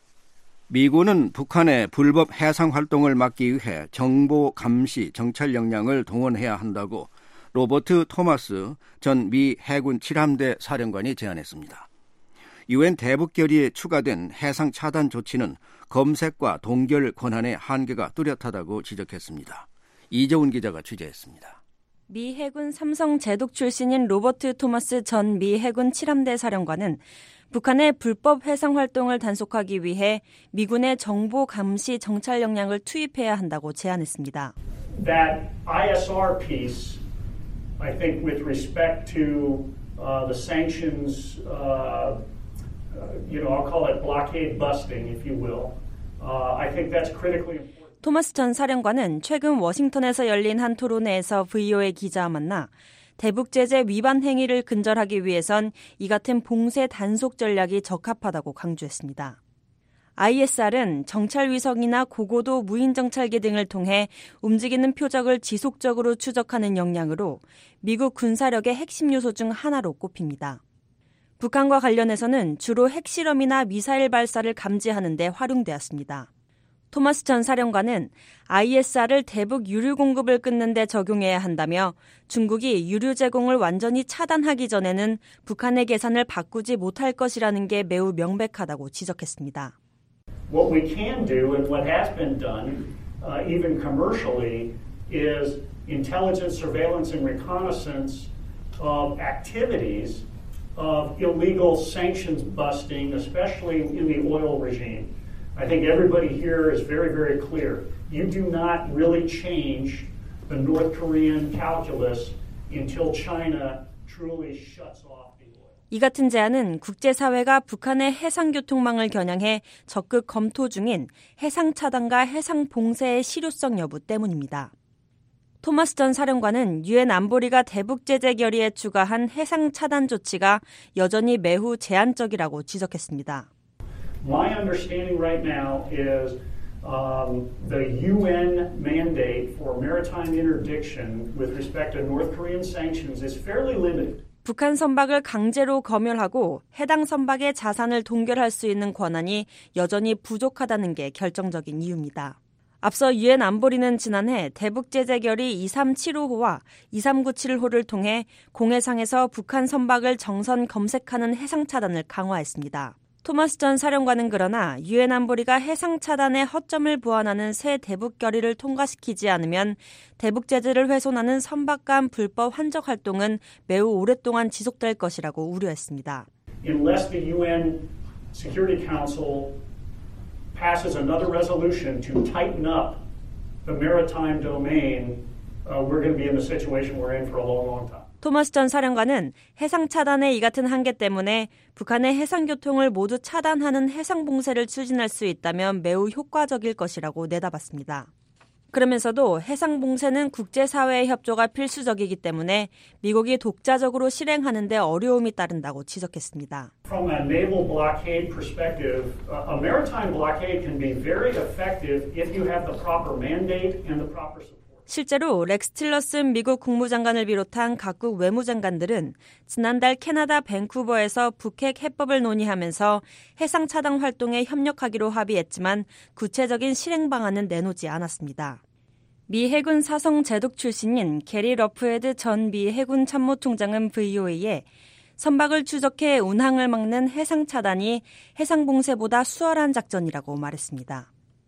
미군은 북한의 불법 해상 활동을 막기 위해 정보 감시 정찰 역량을 동원해야 한다고 로버트 토마스 전 미 해군 칠 함대 사령관이 제안했습니다. 유엔 대북 결의에 추가된 해상 차단 조치는 검색과 동결 권한의 한계가 뚜렷하다고 지적했습니다. 이재훈 기자가 취재했습니다. 미 해군 삼성 제독 출신인 로버트 토마스 전 미 해군 칠 함대 사령관은 북한의 불법 해상 활동을 단속하기 위해 미군의 정보 감시 정찰 역량을 투입해야 한다고 제안했습니다. That 아이에스알 piece, I think, with respect to uh, the sanctions, uh, you know, I'll call it blockade busting, if you will. Uh, I think that's critically important. 토마스 전 사령관은 최근 워싱턴에서 열린 한 토론회에서 브이오에이 기자와 만나 대북 제재 위반 행위를 근절하기 위해선 이 같은 봉쇄 단속 전략이 적합하다고 강조했습니다. 아이에스알은 정찰 위성이나 고고도 무인 정찰기 등을 통해 움직이는 표적을 지속적으로 추적하는 역량으로 미국 군사력의 핵심 요소 중 하나로 꼽힙니다. 북한과 관련해서는 주로 핵실험이나 미사일 발사를 감지하는 데 활용되었습니다. 토마스 전 사령관은 아이에스알을 대북 유류 공급을 끊는 데 적용해야 한다며 중국이 유류 제공을 완전히 차단하기 전에는 북한의 계산을 바꾸지 못할 것이라는 게 매우 명백하다고 지적했습니다. What we can do and what has been done, uh, even commercially, is intelligence, surveillance, and reconnaissance of activities of illegal sanctions busting, especially in the oil regime. I think everybody here is very, very clear. You do not really change the North Korean calculus until China truly shuts off the oil. 이 같은 제안은 국제사회가 북한의 해상교통망을 겨냥해 적극 검토 중인 해상 차단과 해상 봉쇄의 실효성 여부 때문입니다. 토마스 전 사령관은 유엔 안보리가 대북 제재 결의에 추가한 해상 차단 조치가 여전히 매우 제한적이라고 지적했습니다. My understanding right now is um, the 유엔 mandate for maritime interdiction with respect to North Korean sanctions is fairly limited. 북한 선박을 강제로 검열하고 해당 선박의 자산을 동결할 수 있는 권한이 여전히 부족하다는 게 결정적인 이유입니다. 앞서 유엔 안보리는 지난해 대북 제재 결의 이삼칠오 호와 이삼구칠 호를 통해 공해상에서 북한 선박을 정선 검색하는 해상 차단을 강화했습니다. 토마스 전 사령관은 그러나 유엔 안보리가 해상 차단의 허점을 보완하는 새 대북 결의를 통과시키지 않으면 대북 제재를 훼손하는 선박 간 불법 환적 활동은 매우 오랫동안 지속될 것이라고 우려했습니다. Unless the 유엔 Security Council passes another resolution to tighten up the maritime domain, uh, we're going to be in the situation we're in for a long, long time. 토마스 전 사령관은 해상 차단의 이 같은 한계 때문에 북한의 해상 교통을 모두 차단하는 해상 봉쇄를 추진할 수 있다면 매우 효과적일 것이라고 내다봤습니다. 그러면서도 해상 봉쇄는 국제사회의 협조가 필수적이기 때문에 미국이 독자적으로 실행하는 데 어려움이 따른다고 지적했습니다. From a naval blockade perspective, a maritime blockade can be very effective if you have the proper mandate and the proper support. 실제로 렉스 틸러슨 미국 국무장관을 비롯한 각국 외무장관들은 지난달 캐나다 밴쿠버에서 북핵 해법을 논의하면서 해상 차단 활동에 협력하기로 합의했지만 구체적인 실행 방안은 내놓지 않았습니다. 미 해군 사성 제독 출신인 게리 러프헤드 전 미 해군 참모총장은 브이오에이에 선박을 추적해 운항을 막는 해상 차단이 해상 봉쇄보다 수월한 작전이라고 말했습니다.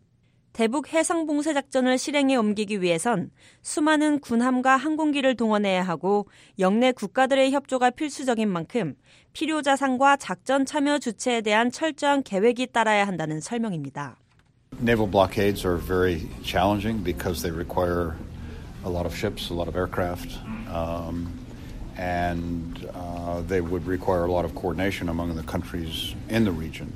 대북 해상 봉쇄 작전을 실행에 옮기기 위해선 수많은 군함과 항공기를 동원해야 하고 영내 국가들의 협조가 필수적인 만큼 필요 자산과 작전 참여 주체에 대한 철저한 계획이 따라야 한다는 설명입니다. Naval blockades are very challenging because they require a lot of ships, a lot of aircraft, um, and uh, they would require a lot of coordination among the countries in the region.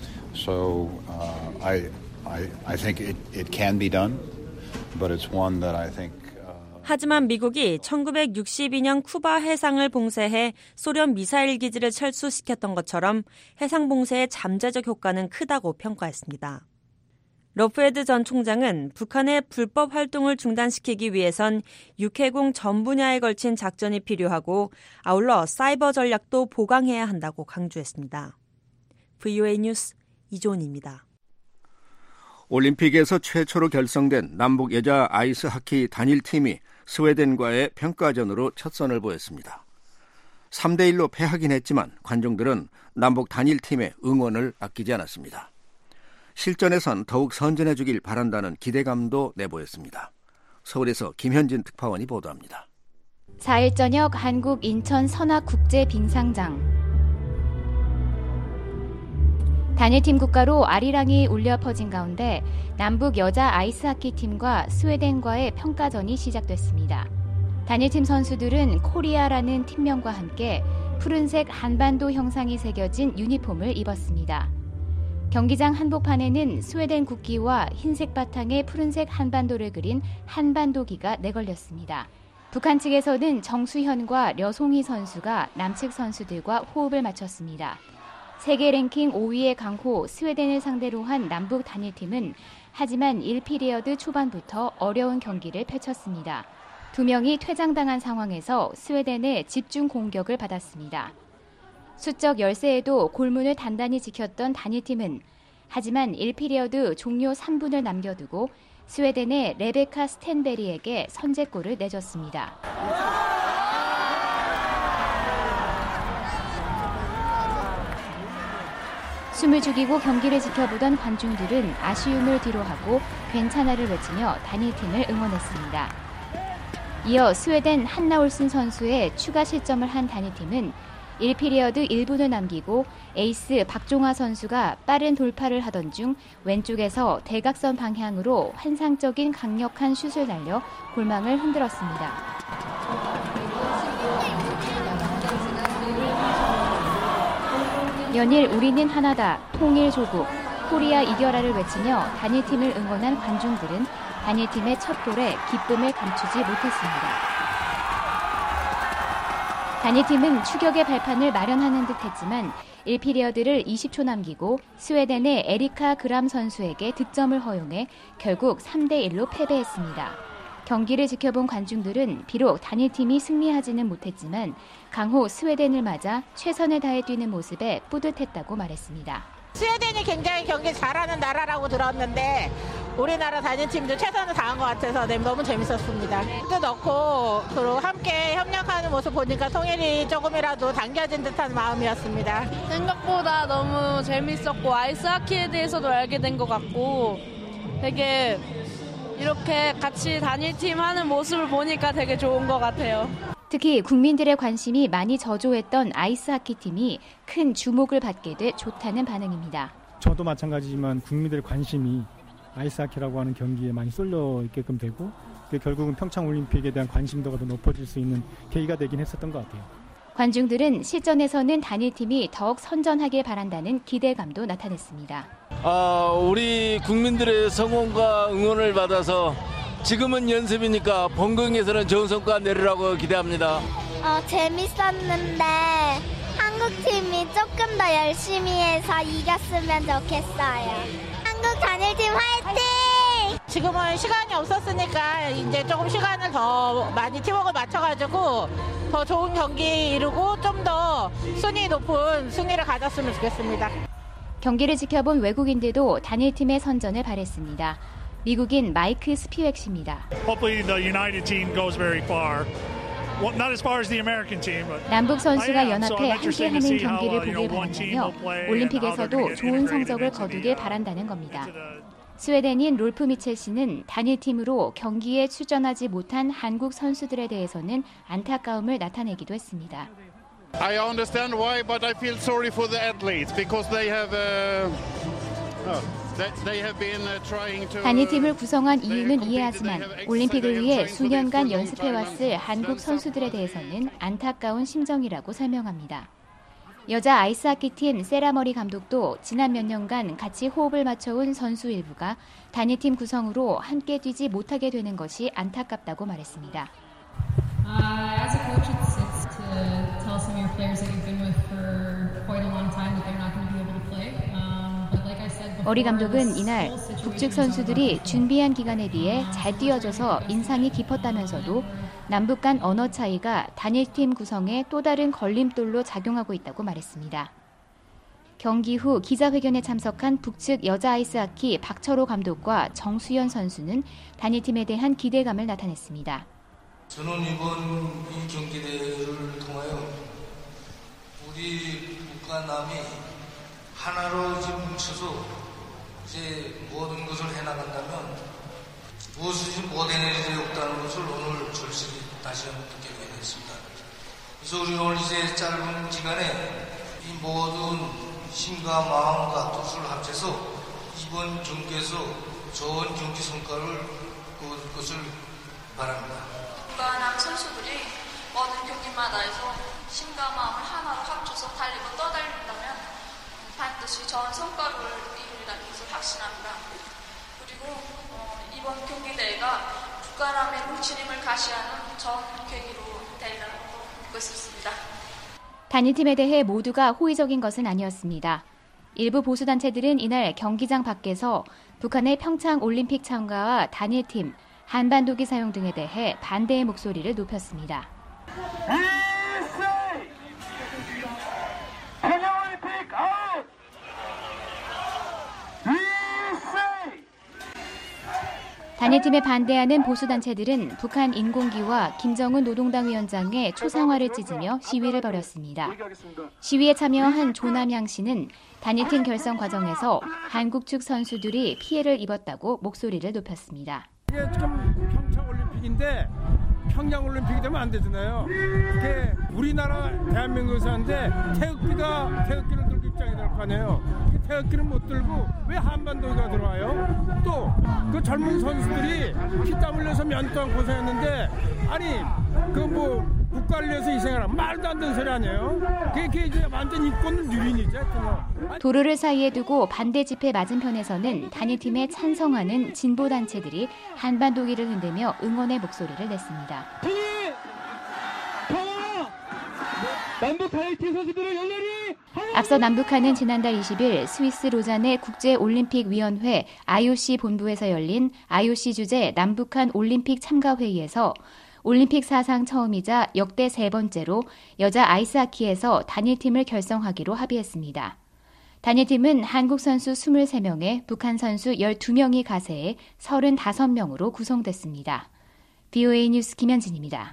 So uh, I I, I think it, it can be done, but it's one that I think. Uh... 하지만 미국이 천구백육십이 년 쿠바 해상을 봉쇄해 소련 미사일 기지를 철수시켰던 것처럼 해상 봉쇄의 잠재적 효과는 크다고 평가했습니다. 러프헤드 전 총장은 북한의 불법 활동을 중단시키기 위해선 육해공 전 분야에 걸친 작전이 필요하고 아울러 사이버 전략도 보강해야 한다고 강조했습니다. 브이오에이 뉴스 이종훈입니다. 올림픽에서 최초로 결성된 남북 여자 아이스 하키 단일팀이 스웨덴과의 평가전으로 첫 선을 보였습니다. 삼 대 일로 패하긴 했지만 관중들은 남북 단일팀의 응원을 아끼지 않았습니다. 실전에선 더욱 선전해 주길 바란다는 기대감도 내보였습니다. 서울에서 김현진 특파원이 보도합니다. 사 일 저녁 한국 인천 선악국제빙상장. 단일팀 국가로 아리랑이 울려 퍼진 가운데 남북 여자 아이스하키 팀과 스웨덴과의 평가전이 시작됐습니다. 단일팀 선수들은 코리아라는 팀명과 함께 푸른색 한반도 형상이 새겨진 유니폼을 입었습니다. 경기장 한복판에는 스웨덴 국기와 흰색 바탕에 푸른색 한반도를 그린 한반도기가 내걸렸습니다. 북한 측에서는 정수현과 려송희 선수가 남측 선수들과 호흡을 맞췄습니다. 세계 랭킹 오 위의 강호 스웨덴을 상대로 한 남북 단일팀은 하지만 일 피리어드 초반부터 어려운 경기를 펼쳤습니다. 두 명이 퇴장당한 상황에서 스웨덴의 집중 공격을 받았습니다. 수적 열세에도 골문을 단단히 지켰던 단일팀은 하지만 일 피리어드 종료 삼 분을 남겨두고 스웨덴의 레베카 스텐베리에게 선제골을 내줬습니다. 숨을 죽이고 경기를 지켜보던 관중들은 아쉬움을 뒤로하고 괜찮아를 외치며 단일팀을 응원했습니다. 이어 스웨덴 한나올슨 선수의 추가 실점을 한 단일팀은 일 피리어드 일 분을 남기고 에이스 박종화 선수가 빠른 돌파를 하던 중 왼쪽에서 대각선 방향으로 환상적인 강력한 슛을 날려 골망을 흔들었습니다. 연일 우리는 하나다, 통일 조국, 코리아 이겨라를 외치며 단일팀을 응원한 관중들은 단일팀의 첫 골에 기쁨을 감추지 못했습니다. 단일팀은 추격의 발판을 마련하는 듯 했지만 일 피리어드를 이십 초 남기고 스웨덴의 에리카 그람 선수에게 득점을 허용해 결국 삼 대 일로 패배했습니다. 경기를 지켜본 관중들은 비록 단일팀이 승리하지는 못했지만 강호 스웨덴을 맞아 최선을 다해 뛰는 모습에 뿌듯했다고 말했습니다. 스웨덴이 굉장히 경기 잘하는 나라라고 들었는데 우리나라 단일팀도 최선을 다한 것 같아서 너무 재밌었습니다. 또 넣고 그리고 함께 협력하는 모습 보니까 통일이 조금이라도 당겨진 듯한 마음이었습니다. 생각보다 너무 재밌었고 아이스하키에 대해서도 알게 된 것 같고 되게 이렇게 같이 단일팀 하는 모습을 보니까 되게 좋은 것 같아요. 특히 국민들의 관심이 많이 저조했던 아이스하키 팀이 큰 주목을 받게 돼 좋다는 반응입니다. 저도 마찬가지지만 국민들의 관심이 아이스하키라고 하는 경기에 많이 쏠려 있게끔 되고 결국은 평창올림픽에 대한 관심도가 더 높아질 수 있는 계기가 되긴 했었던 것 같아요. 관중들은 실전에서는 단일팀이 더욱 선전하길 바란다는 기대감도 나타냈습니다. 아, 우리 국민들의 성원과 응원을 받아서 지금은 연습이니까 본경에서는 좋은 성과 내리라고 기대합니다. 어, 재밌었는데 한국팀이 조금 더 열심히 해서 이겼으면 좋겠어요. 한국 단일팀 화이팅! 지금은 시간이 없었으니까 이제 조금 시간을 더 많이 팀워크를 맞춰가지고 더 좋은 경기 이루고 좀 더 순위 높은 순위를 가졌으면 좋겠습니다. 경기를 지켜본 외국인들도 단일팀의 선전을 바랬습니다. 미국인 마이크 스피웩 씨입니다. 남북 선수가 연합해 함께하는 경기를 보길 바란다며 올림픽에서도 좋은 성적을 거두길 바란다는 겁니다. 스웨덴인 롤프 미첼 씨는 단일팀으로 경기에 출전하지 못한 한국 선수들에 대해서는 안타까움을 나타내기도 했습니다. I understand why, but I feel sorry for the athletes because they have uh, oh, they, they have been uh, trying to. 단일팀을 구성한 이유는 이해하지만 올림픽을 위해 수년간 연습해왔을 한국 선수들에 대해서는 안타까운 심정이라고 설명합니다. 여자 아이스하키팀 세라머리 감독도 지난 몇 년간 같이 호흡을 맞춰온 선수 일부가 단일팀 구성으로 함께 뛰지 못하게 되는 것이 안타깝다고 말했습니다. Uh, as a coach, it's, it's to tell some of your players that you've been with for quite a long time that they're not going to be able to play. Um, but like I said before, 어리 감독은 이날 북측 선수들이 준비한 기간에 비해 잘 뛰어줘서 인상이 깊었다면서도 남북 간 언어 차이가 단일팀 구성에 또 다른 걸림돌로 작용하고 있다고 말했습니다. 경기 후 기자회견에 참석한 북측 여자 아이스하키 박철호 감독과 정수연 선수는 단일팀에 대한 기대감을 나타냈습니다. 저는 이번 이 경기대회를 통하여 우리 북과 남이 하나로 이제 뭉쳐서 이제 모든 것을 해나간다면 무엇이지 못해낼 일이 없다는 것을 오늘 절실히 다시 한번 느끼게 됐습니다. 그래서 우리 오늘 이제 짧은 기간에 이 모든 힘과 마음과 뜻을 합쳐서 이번 경기에서 좋은 경기 성과를 거둘 것을 바랍니다. 북한 선수들이 모든 경기마다에서 힘과 마음을 하나로 합쳐서 달리고 떠달린다면 반드시 좋은 성과를 이루리라는 것을 확신합니다. 그리고 어, 이번 경기대회가 북한함의 뭉친 힘을 가시하는 좋은 계기로 되리라고 믿고 있습니다. 단일팀에 대해 모두가 호의적인 것은 아니었습니다. 일부 보수단체들은 이날 경기장 밖에서 북한의 평창 올림픽 참가와 단일팀, 한반도기 사용 등에 대해 반대의 목소리를 높였습니다. 단일팀에 반대하는 보수단체들은 북한 인공기와 김정은 노동당 위원장의 초상화를 찢으며 시위를 벌였습니다. 시위에 참여한 조남양 씨는 단일팀 결성 과정에서 한국 측 선수들이 피해를 입었다고 목소리를 높였습니다. 이게 지금 평창 올림픽인데 평양 올림픽이 되면 안 되잖아요. 이게 우리나라 대한민국에서 하는데 태극기가 태극기를 들고 입장이 될 거 아니에요. 태극기를 못 들고 왜 한반도가 들어와요? 또 그 젊은 선수들이 피땀 흘려서 몇 동안 고생했는데 아니 그 뭐 국가를 위해서 희생하라 말도 안 되는 소리 아니에요? 그게 이제 완전 인권 유린이죠. 도로를 사이에 두고 반대 집회 맞은편에서는 단일팀에 찬성하는 진보 단체들이 한반도기를 흔들며 응원의 목소리를 냈습니다. 남북 단일팀 선수들을 열렬히 앞서 남북한은 지난달 이십일 스위스 로잔의 국제올림픽위원회 아이오씨 본부에서 열린 아이오씨 주재 남북한 올림픽 참가회의에서 올림픽 사상 처음이자 역대 세 번째로 여자 아이스하키에서 단일팀을 결성하기로 합의했습니다. 단일팀은 한국 선수 이십삼 명에 북한 선수 열두 명이 가세해 삼십오 명으로 구성됐습니다. 비오에이 뉴스 김현진입니다.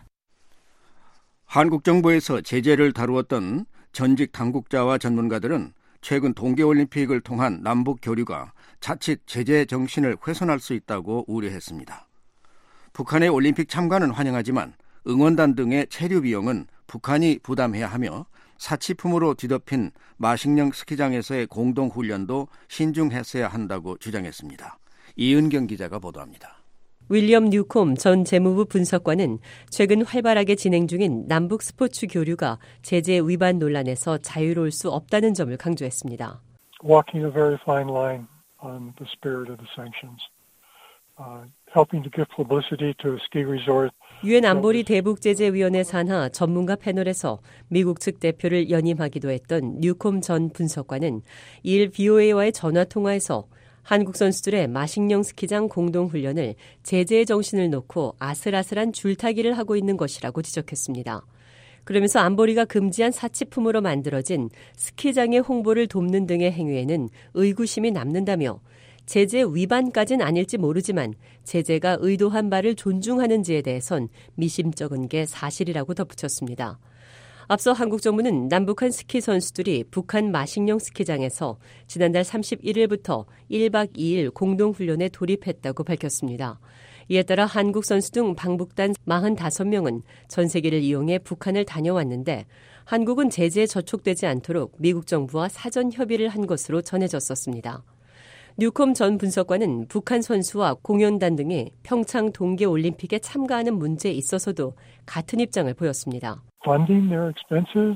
한국 정부에서 제재를 다루었던 전직 당국자와 전문가들은 최근 동계올림픽을 통한 남북 교류가 자칫 제재 정신을 훼손할 수 있다고 우려했습니다. 북한의 올림픽 참가는 환영하지만 응원단 등의 체류 비용은 북한이 부담해야 하며 사치품으로 뒤덮인 마식령 스키장에서의 공동훈련도 신중했어야 한다고 주장했습니다. 이은경 기자가 보도합니다. 윌리엄 뉴콤 전 재무부 분석관은 최근 활발하게 진행 중인 남북 스포츠 교류가 제재 위반 논란에서 자유로울 수 없다는 점을 강조했습니다. Walking a very fine line on the spirit of the sanctions. Uh, helping to give publicity to a ski resort. 유엔 안보리 대북제재위원회 산하 전문가 패널에서 미국 측 대표를 연임하기도 했던 뉴콤 전 분석관은 이일 비오에이와의 전화통화에서 한국 선수들의 마식령 스키장 공동훈련을 제재의 정신을 놓고 아슬아슬한 줄타기를 하고 있는 것이라고 지적했습니다. 그러면서 안보리가 금지한 사치품으로 만들어진 스키장의 홍보를 돕는 등의 행위에는 의구심이 남는다며 제재 위반까지는 아닐지 모르지만 제재가 의도한 바를 존중하는지에 대해선 미심쩍은 게 사실이라고 덧붙였습니다. 앞서 한국 정부는 남북한 스키 선수들이 북한 마식령 스키장에서 지난달 삼십일일부터 일박 이일 공동훈련에 돌입했다고 밝혔습니다. 이에 따라 한국 선수 등 방북단 사십오 명은 전세기를 이용해 북한을 다녀왔는데 한국은 제재에 저촉되지 않도록 미국 정부와 사전 협의를 한 것으로 전해졌었습니다. 뉴콤 전 분석관은 북한 선수와 공연단 등이 평창 동계올림픽에 참가하는 문제에 있어서도 같은 입장을 보였습니다. Funding their expenses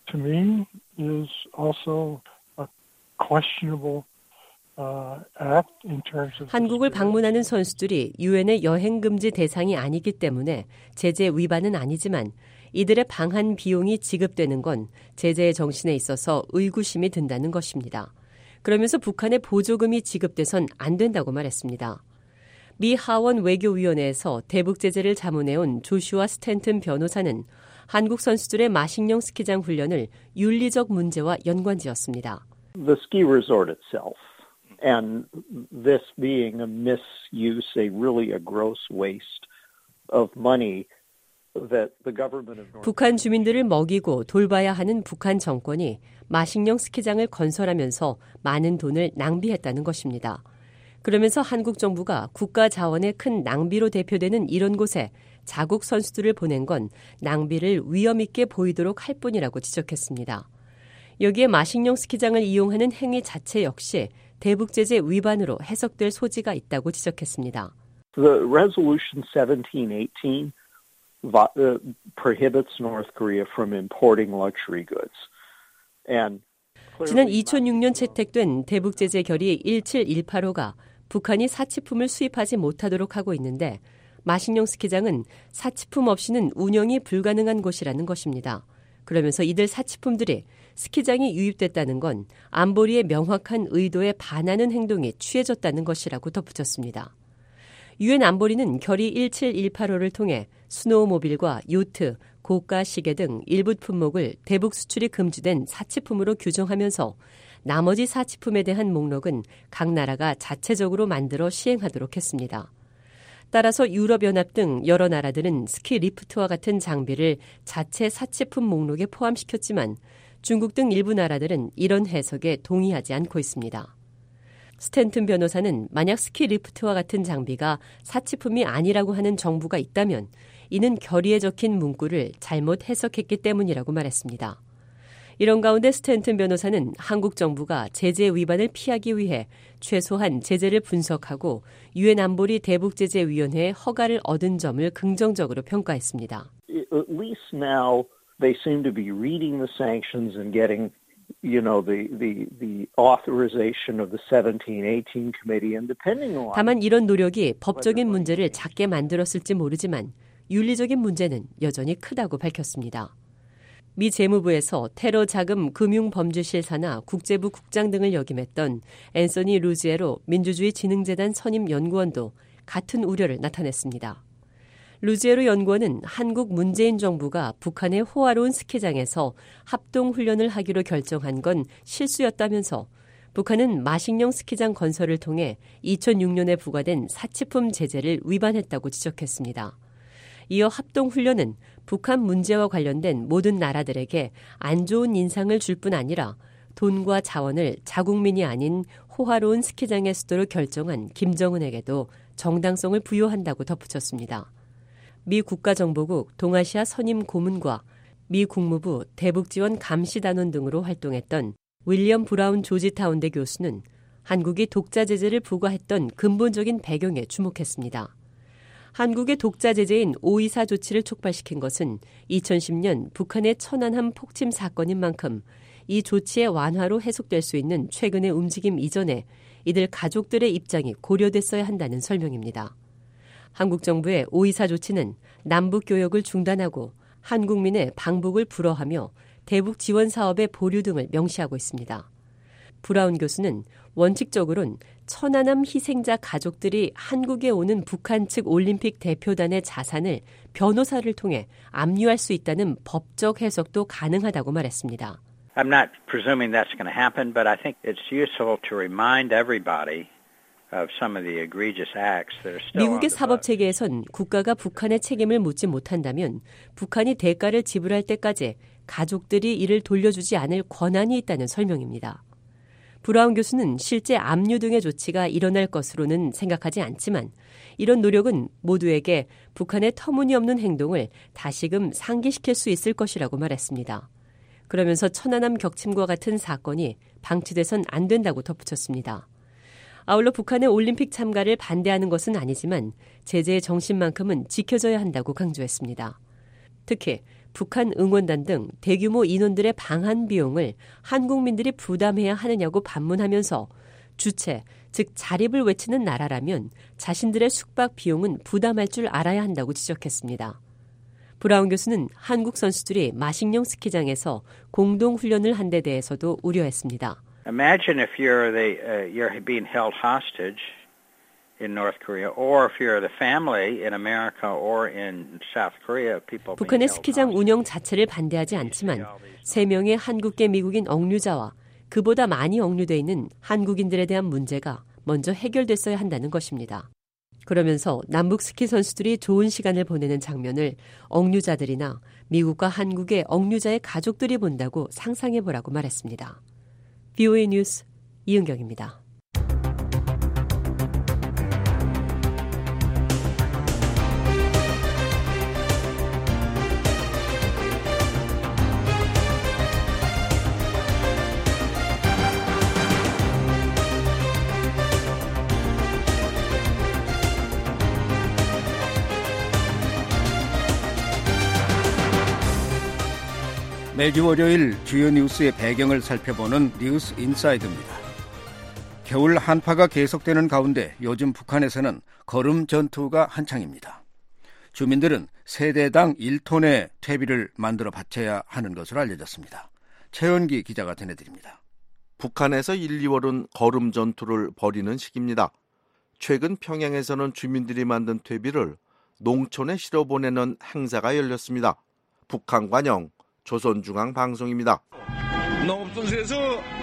to me is also a questionable uh, act in terms of 한국을 방문하는 선수들이 유엔의 여행 금지 대상이 아니기 때문에 제재 위반은 아니지만 이들의 방한 비용이 지급되는 건 제재의 정신에 있어서 의구심이 든다는 것입니다. 그러면서 북한의 보조금이 지급돼선 안 된다고 말했습니다. 미 하원 외교위원회에서 대북 제재를 자문해온 조슈아 스탠튼 변호사는 한국 선수들의 마식령 스키장 훈련을 윤리적 문제와 연관지었습니다. The ski resort itself and this being a misuse, a really a gross waste of money. 북한 주민들을 먹이고 돌봐야 하는 북한 정권이 마식령 스키장을 건설하면서 많은 돈을 낭비했다는 것입니다. 그러면서 한국 정부가 국가 자원의 큰 낭비로 대표되는 이런 곳에 자국 선수들을 보낸 건 낭비를 위험 있게 보이도록 할 뿐이라고 지적했습니다. 여기에 마식령 스키장을 이용하는 행위 자체 역시 대북 제재 위반으로 해석될 소지가 있다고 지적했습니다. The resolution seventeen eighteen prohibits North Korea from importing luxury goods. And 지난 이천육 년 채택된 대북 제재 결의 일칠일팔호가 북한이 사치품을 수입하지 못하도록 하고 있는데 마식령 스키장은 사치품 없이는 운영이 불가능한 곳이라는 것입니다. 그러면서 이들 사치품들이 스키장이 유입됐다는 건 안보리의 명확한 의도에 반하는 행동이 취해졌다는 것이라고 덧붙였습니다. 유엔 안보리는 결의 일칠일팔호를 통해 스노우모빌과 요트, 고가 시계 등 일부 품목을 대북 수출이 금지된 사치품으로 규정하면서 나머지 사치품에 대한 목록은 각 나라가 자체적으로 만들어 시행하도록 했습니다. 따라서 유럽연합 등 여러 나라들은 스키 리프트와 같은 장비를 자체 사치품 목록에 포함시켰지만 중국 등 일부 나라들은 이런 해석에 동의하지 않고 있습니다. 스탠튼 변호사는 만약 스키 리프트와 같은 장비가 사치품이 아니라고 하는 정부가 있다면 이는 결의에 적힌 문구를 잘못 해석했기 때문이라고 말했습니다. 이런 가운데 스탠튼 변호사는 한국 정부가 제재 위반을 피하기 위해 최소한 제재를 분석하고 유엔 안보리 대북제재위원회의 허가를 얻은 점을 긍정적으로 평가했습니다. At least now they seem to be reading the sanctions and getting You know, the, the, the authorization of the seventeen eighteen committee and depending on 다만 이런 노력이 법적인 문제를 작게 만들었을지 모르지만 윤리적인 문제는 여전히 크다고 밝혔습니다. 미 재무부에서 테러 자금 금융범죄실 산하 국제부 국장 등을 역임했던 앤서니 루지에로 민주주의 진흥재단 선임 연구원도 같은 우려를 나타냈습니다. 루지에로 연구원은 한국 문재인 정부가 북한의 호화로운 스키장에서 합동훈련을 하기로 결정한 건 실수였다면서 북한은 마식령 스키장 건설을 통해 이천육 년에 부과된 사치품 제재를 위반했다고 지적했습니다. 이어 합동훈련은 북한 문제와 관련된 모든 나라들에게 안 좋은 인상을 줄 뿐 아니라 돈과 자원을 자국민이 아닌 호화로운 스키장의 수도로 결정한 김정은에게도 정당성을 부여한다고 덧붙였습니다. 미 국가정보국 동아시아 선임 고문과 미 국무부 대북지원 감시단원 등으로 활동했던 윌리엄 브라운 조지타운대 교수는 한국이 독자 제재를 부과했던 근본적인 배경에 주목했습니다. 한국의 독자 제재인 오이사 조치를 촉발시킨 것은 이천십 년 북한의 천안함 폭침 사건인 만큼 이 조치의 완화로 해석될 수 있는 최근의 움직임 이전에 이들 가족들의 입장이 고려됐어야 한다는 설명입니다. 한국 정부의 오이사 조치는 남북 교역을 중단하고 한국민의 방북을 불허하며 대북 지원 사업의 보류 등을 명시하고 있습니다. 브라운 교수는 원칙적으로는 천안함 희생자 가족들이 한국에 오는 북한 측 올림픽 대표단의 자산을 변호사를 통해 압류할 수 있다는 법적 해석도 가능하다고 말했습니다. I'm not presuming that's going to happen, but I think it's useful to remind everybody 미국의 사법체계에선 국가가 북한의 책임을 묻지 못한다면 북한이 대가를 지불할 때까지 가족들이 이를 돌려주지 않을 권한이 있다는 설명입니다. 브라운 교수는 실제 압류 등의 조치가 일어날 것으로는 생각하지 않지만 이런 노력은 모두에게 북한의 터무니없는 행동을 다시금 상기시킬 수 있을 것이라고 말했습니다. 그러면서 천안함 격침과 같은 사건이 방치돼선 안 된다고 덧붙였습니다. 아울러 북한의 올림픽 참가를 반대하는 것은 아니지만 제재의 정신만큼은 지켜져야 한다고 강조했습니다. 특히 북한 응원단 등 대규모 인원들의 방한 비용을 한국민들이 부담해야 하느냐고 반문하면서 주체, 즉 자립을 외치는 나라라면 자신들의 숙박 비용은 부담할 줄 알아야 한다고 지적했습니다. 브라운 교수는 한국 선수들이 마식령 스키장에서 공동 훈련을 한 데 대해서도 우려했습니다. Imagine if you're the uh, you're being held hostage in North Korea, or if you're the family in America or in South Korea, people. 북한의 스키장 운영 자체를 반대하지 않지만 세 명의 한국계 미국인 억류자와 그보다 많이 억류돼 있는 한국인들에 대한 문제가 먼저 해결됐어야 한다는 것입니다. 그러면서 남북 스키 선수들이 좋은 시간을 보내는 장면을 억류자들이나 미국과 한국의 억류자의 가족들이 본다고 상상해보라고 말했습니다. 브이오에이 뉴스 이은경입니다. 매주 월요일 주요 뉴스의 배경을 살펴보는 뉴스 인사이드입니다. 겨울 한파가 계속되는 가운데 요즘 북한에서는 거름 전투가 한창입니다. 주민들은 세대당 일 톤의 퇴비를 만들어 바쳐야 하는 것으로 알려졌습니다. 최연기 기자가 전해드립니다. 북한에서 일, 이월은 거름 전투를 벌이는 시기입니다. 최근 평양에서는 주민들이 만든 퇴비를 농촌에 실어보내는 행사가 열렸습니다. 북한 관영 조선중앙방송입니다. 농업선수에서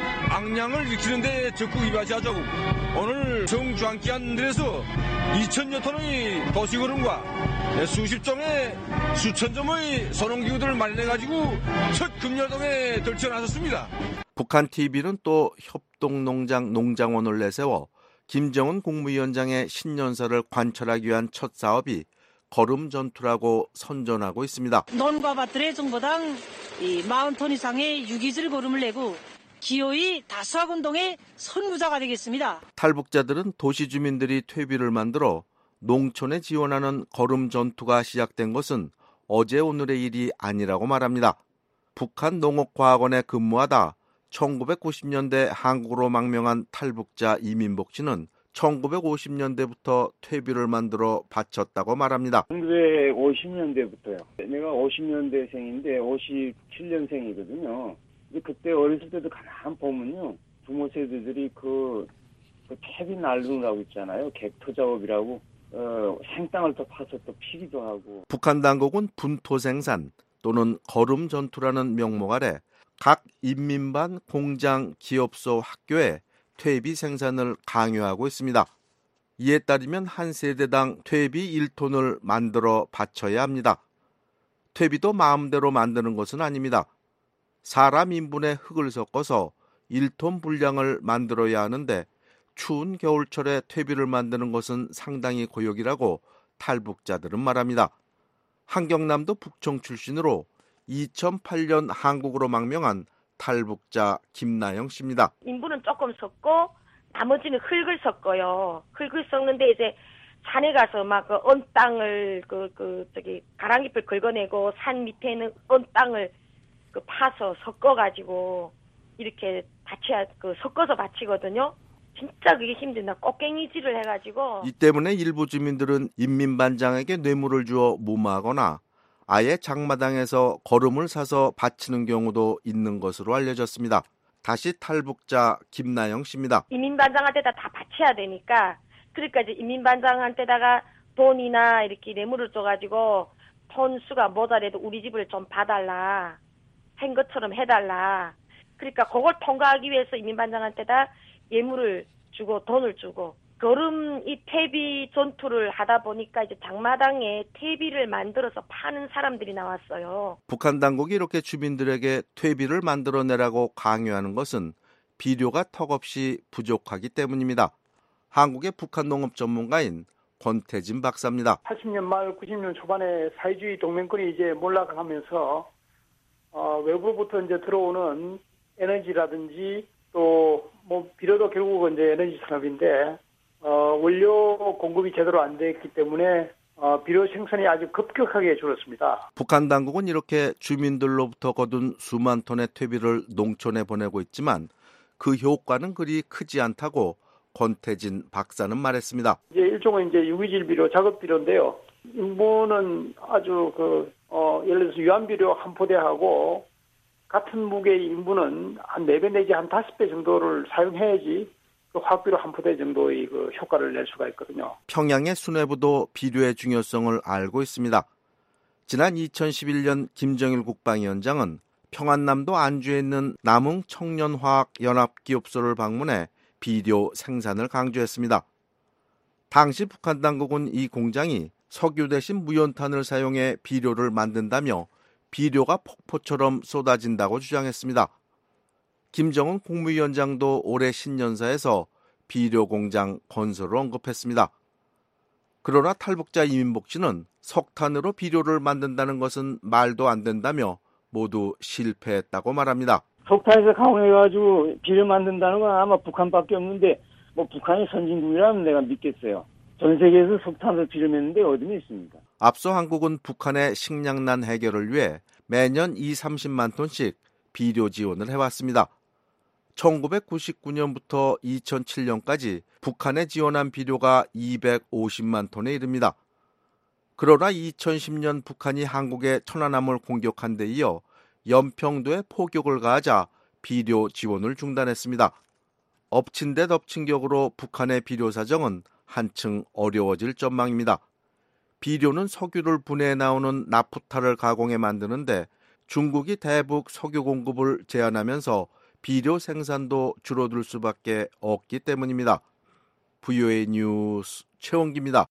악량을 익히는 데 적극 이바지하자고 오늘 정주항기안들에서 이천여 톤의 도시거름과 수십 점의 수천 점의 선홍기구들을 마련해가지고 첫 금여동에 들쳐나섰습니다. 북한 티비는 또 협동농장 농장원을 내세워 김정은 국무위원장의 신년사를 관철하기 위한 첫 사업이 거름 전투라고 선전하고 있습니다. 논과 밭들의 정보당 사십 톤 이상의 유기질 거름을 내고 기어이 다수학 운동의 선구자가 되겠습니다. 탈북자들은 도시 주민들이 퇴비를 만들어 농촌에 지원하는 거름 전투가 시작된 것은 어제 오늘의 일이 아니라고 말합니다. 북한 농업과학원에 근무하다 천구백구십 년대 한국으로 망명한 탈북자 이민복 씨는 천구백오십 년대부터 퇴비를 만들어 바쳤다고 말합니다. 천구백오십 년대부터요. 내가 오십 년대생인데 오십칠 년생이거든요. 그때 어렸을 때도 가만 보면요. 부모 세대들이 그, 그 퇴비 날르느라고 있잖아요. 객토 작업이라고 어, 생땅을 또 파서 또 피기도 하고. 북한 당국은 분토 생산 또는 거름 전투라는 명목 아래 각 인민반 공장, 기업소, 학교에 퇴비 생산을 강요하고 있습니다. 이에 따르면 한 세대당 퇴비 일 톤을 만들어 바쳐야 합니다. 퇴비도 마음대로 만드는 것은 아닙니다. 사람 인분의 흙을 섞어서 일 톤 분량을 만들어야 하는데 추운 겨울철에 퇴비를 만드는 것은 상당히 고역이라고 탈북자들은 말합니다. 한경남도 북청 출신으로 이천팔 년 한국으로 망명한 탈북자 김나영 씨입니다. 인분은 조금 섞고 나머지는 흙을 섞어요. 흙을 섞는데 이제 산에 가서 막 그 언 땅을 그, 그 저기 가랑잎을 긁어내고 산 밑에는 언 땅을 그 파서 섞어가지고 이렇게 바치야 그 섞어서 바치거든요. 진짜 그게 힘든다. 꽃갱이질을 해가지고. 이 때문에 일부 주민들은 인민반장에게 뇌물을 주어 무마하거나 아예 장마당에서 거름을 사서 바치는 경우도 있는 것으로 알려졌습니다. 다시 탈북자 김나영 씨입니다. 인민반장한테다 다 바쳐야 되니까 그러니까 이제 인민반장한테다가 돈이나 이렇게 뇌물을 줘가지고 톤 수가 모자라도 우리 집을 좀 봐달라. 한 것처럼 해달라. 그러니까 그걸 통과하기 위해서 인민반장한테다 예물을 주고 돈을 주고 거름 이 퇴비 전투를 하다 보니까 이제 장마당에 퇴비를 만들어서 파는 사람들이 나왔어요. 북한 당국이 이렇게 주민들에게 퇴비를 만들어내라고 강요하는 것은 비료가 턱없이 부족하기 때문입니다. 한국의 북한 농업 전문가인 권태진 박사입니다. 팔십 년 말 구십 년 초반에 사회주의 동맹권이 이제 몰락하면서 어, 외부부터 이제 들어오는 에너지라든지 또 뭐 비료도 결국은 이제 에너지 산업인데 어, 원료 공급이 제대로 안 됐기 때문에 어, 비료 생산이 아주 급격하게 줄었습니다. 북한 당국은 이렇게 주민들로부터 거둔 수만 톤의 퇴비를 농촌에 보내고 있지만 그 효과는 그리 크지 않다고 권태진 박사는 말했습니다. 이제 일종의 이제 유기질 비료, 작업 비료인데요. 인분은 아주 그 어, 예를 들어서 유한 비료 한 포대하고 같은 무게의 인분은 한 네 배 내지 한 다섯 배 정도를 사용해야지 그 화학비료 한 포대 정도의 그 효과를 낼 수가 있거든요. 평양의 수뇌부도 비료의 중요성을 알고 있습니다. 지난 이천십일 년 김정일 국방위원장은 평안남도 안주에 있는 남흥 청년화학연합기업소를 방문해 비료 생산을 강조했습니다. 당시 북한 당국은 이 공장이 석유 대신 무연탄을 사용해 비료를 만든다며 비료가 폭포처럼 쏟아진다고 주장했습니다. 김정은 국무위원장도 올해 신년사에서 비료 공장 건설을 언급했습니다. 그러나 탈북자 이민복 씨는 석탄으로 비료를 만든다는 것은 말도 안 된다며 모두 실패했다고 말합니다. 석탄에서 가공해가지고 비료 만든다는 건 아마 북한밖에 없는데 뭐 북한이 선진국이라면 내가 믿겠어요. 전 세계에서 석탄을 비료 냈는데 어디 있습니까? 앞서 한국은 북한의 식량난 해결을 위해 매년 이삼십만 톤씩 비료 지원을 해왔습니다. 천구백구십구 년부터 이천칠 년까지 북한에 지원한 비료가 이백오십만 톤에 이릅니다. 그러나 이천십 년 북한이 한국의 천안함을 공격한 데 이어 연평도에 포격을 가하자 비료 지원을 중단했습니다. 엎친 데 덮친 격으로 북한의 비료 사정은 한층 어려워질 전망입니다. 비료는 석유를 분해해 나오는 나프타를 가공해 만드는데 중국이 대북 석유 공급을 제한하면서 비료 생산도 줄어들 수밖에 없기 때문입니다. 브이오에이 뉴스 최원기입니다.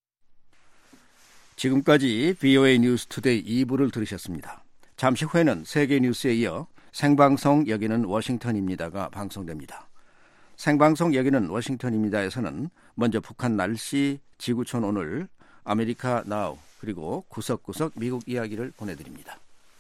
지금까지 브이오에이 뉴스 투데이 이 부를 들으셨습니다. 잠시 후에는 세계 뉴스에 이어 생방송 여기는 워싱턴입니다가 방송됩니다. 생방송 여기는 워싱턴입니다에서는 먼저 북한 날씨, 지구촌 오늘, 아메리카 나우, 그리고 구석구석 미국 이야기를 보내드립니다.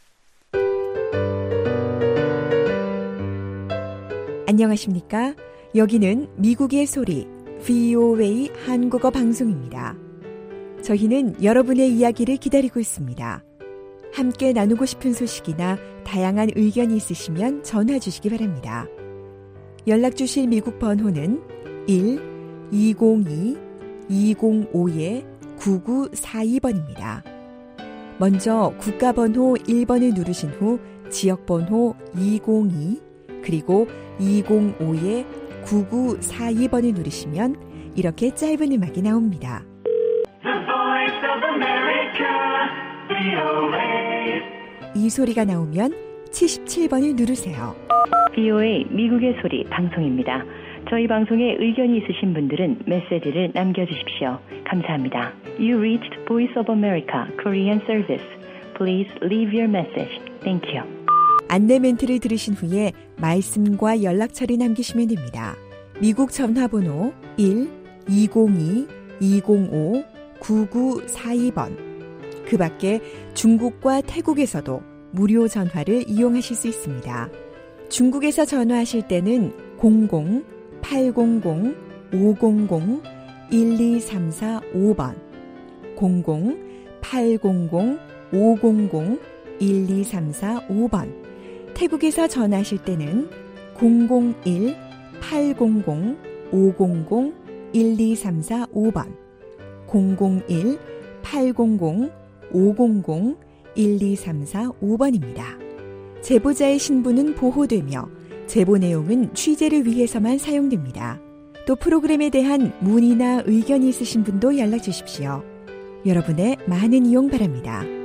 안녕하십니까? 여기는 미국의 소리 브이오에이 한국어 방송입니다. 저희는 여러분의 이야기를 기다리고 있습니다. 함께 나누고 싶은 소식이나 다양한 의견이 있으시면 전화 주시기 바랍니다. 연락 주실 미국 번호는 일 이공이 이공오 구구사이 번입니다. 먼저 국가번호 일 번을 누르신 후 지역번호 이공이 그리고 이공오 구구사이 번을 누르시면 이렇게 짧은 음악이 나옵니다. 이 소리가 나오면 칠십칠 번을 누르세요. 브이오에이 미국의 소리 방송입니다. 저희 방송에 의견이 있으신 분들은 메시지를 남겨주십시오. 감사합니다. You reached Voice of America Korean Service. Please leave your message. Thank you. 안내 멘트를 들으신 후에 말씀과 연락처를 남기시면 됩니다. 미국 전화번호 일 이공이 이공오 구구사이 번. 그 밖에 중국과 태국에서도 무료 전화를 이용하실 수 있습니다. 중국에서 전화하실 때는 공공 팔공공 오공공 일이삼사오 번, 공공 팔공공 오공공 일이삼사오 번. 태국에서 전화하실 때는 공공일 팔공공 오공공 일이삼사오 번, 공공일 팔공공 오공공 일이삼사오 번입니다. 제보자의 신분은 보호되며 제보 내용은 취재를 위해서만 사용됩니다. 또 프로그램에 대한 문의나 의견이 있으신 분도 연락 주십시오. 여러분의 많은 이용 바랍니다.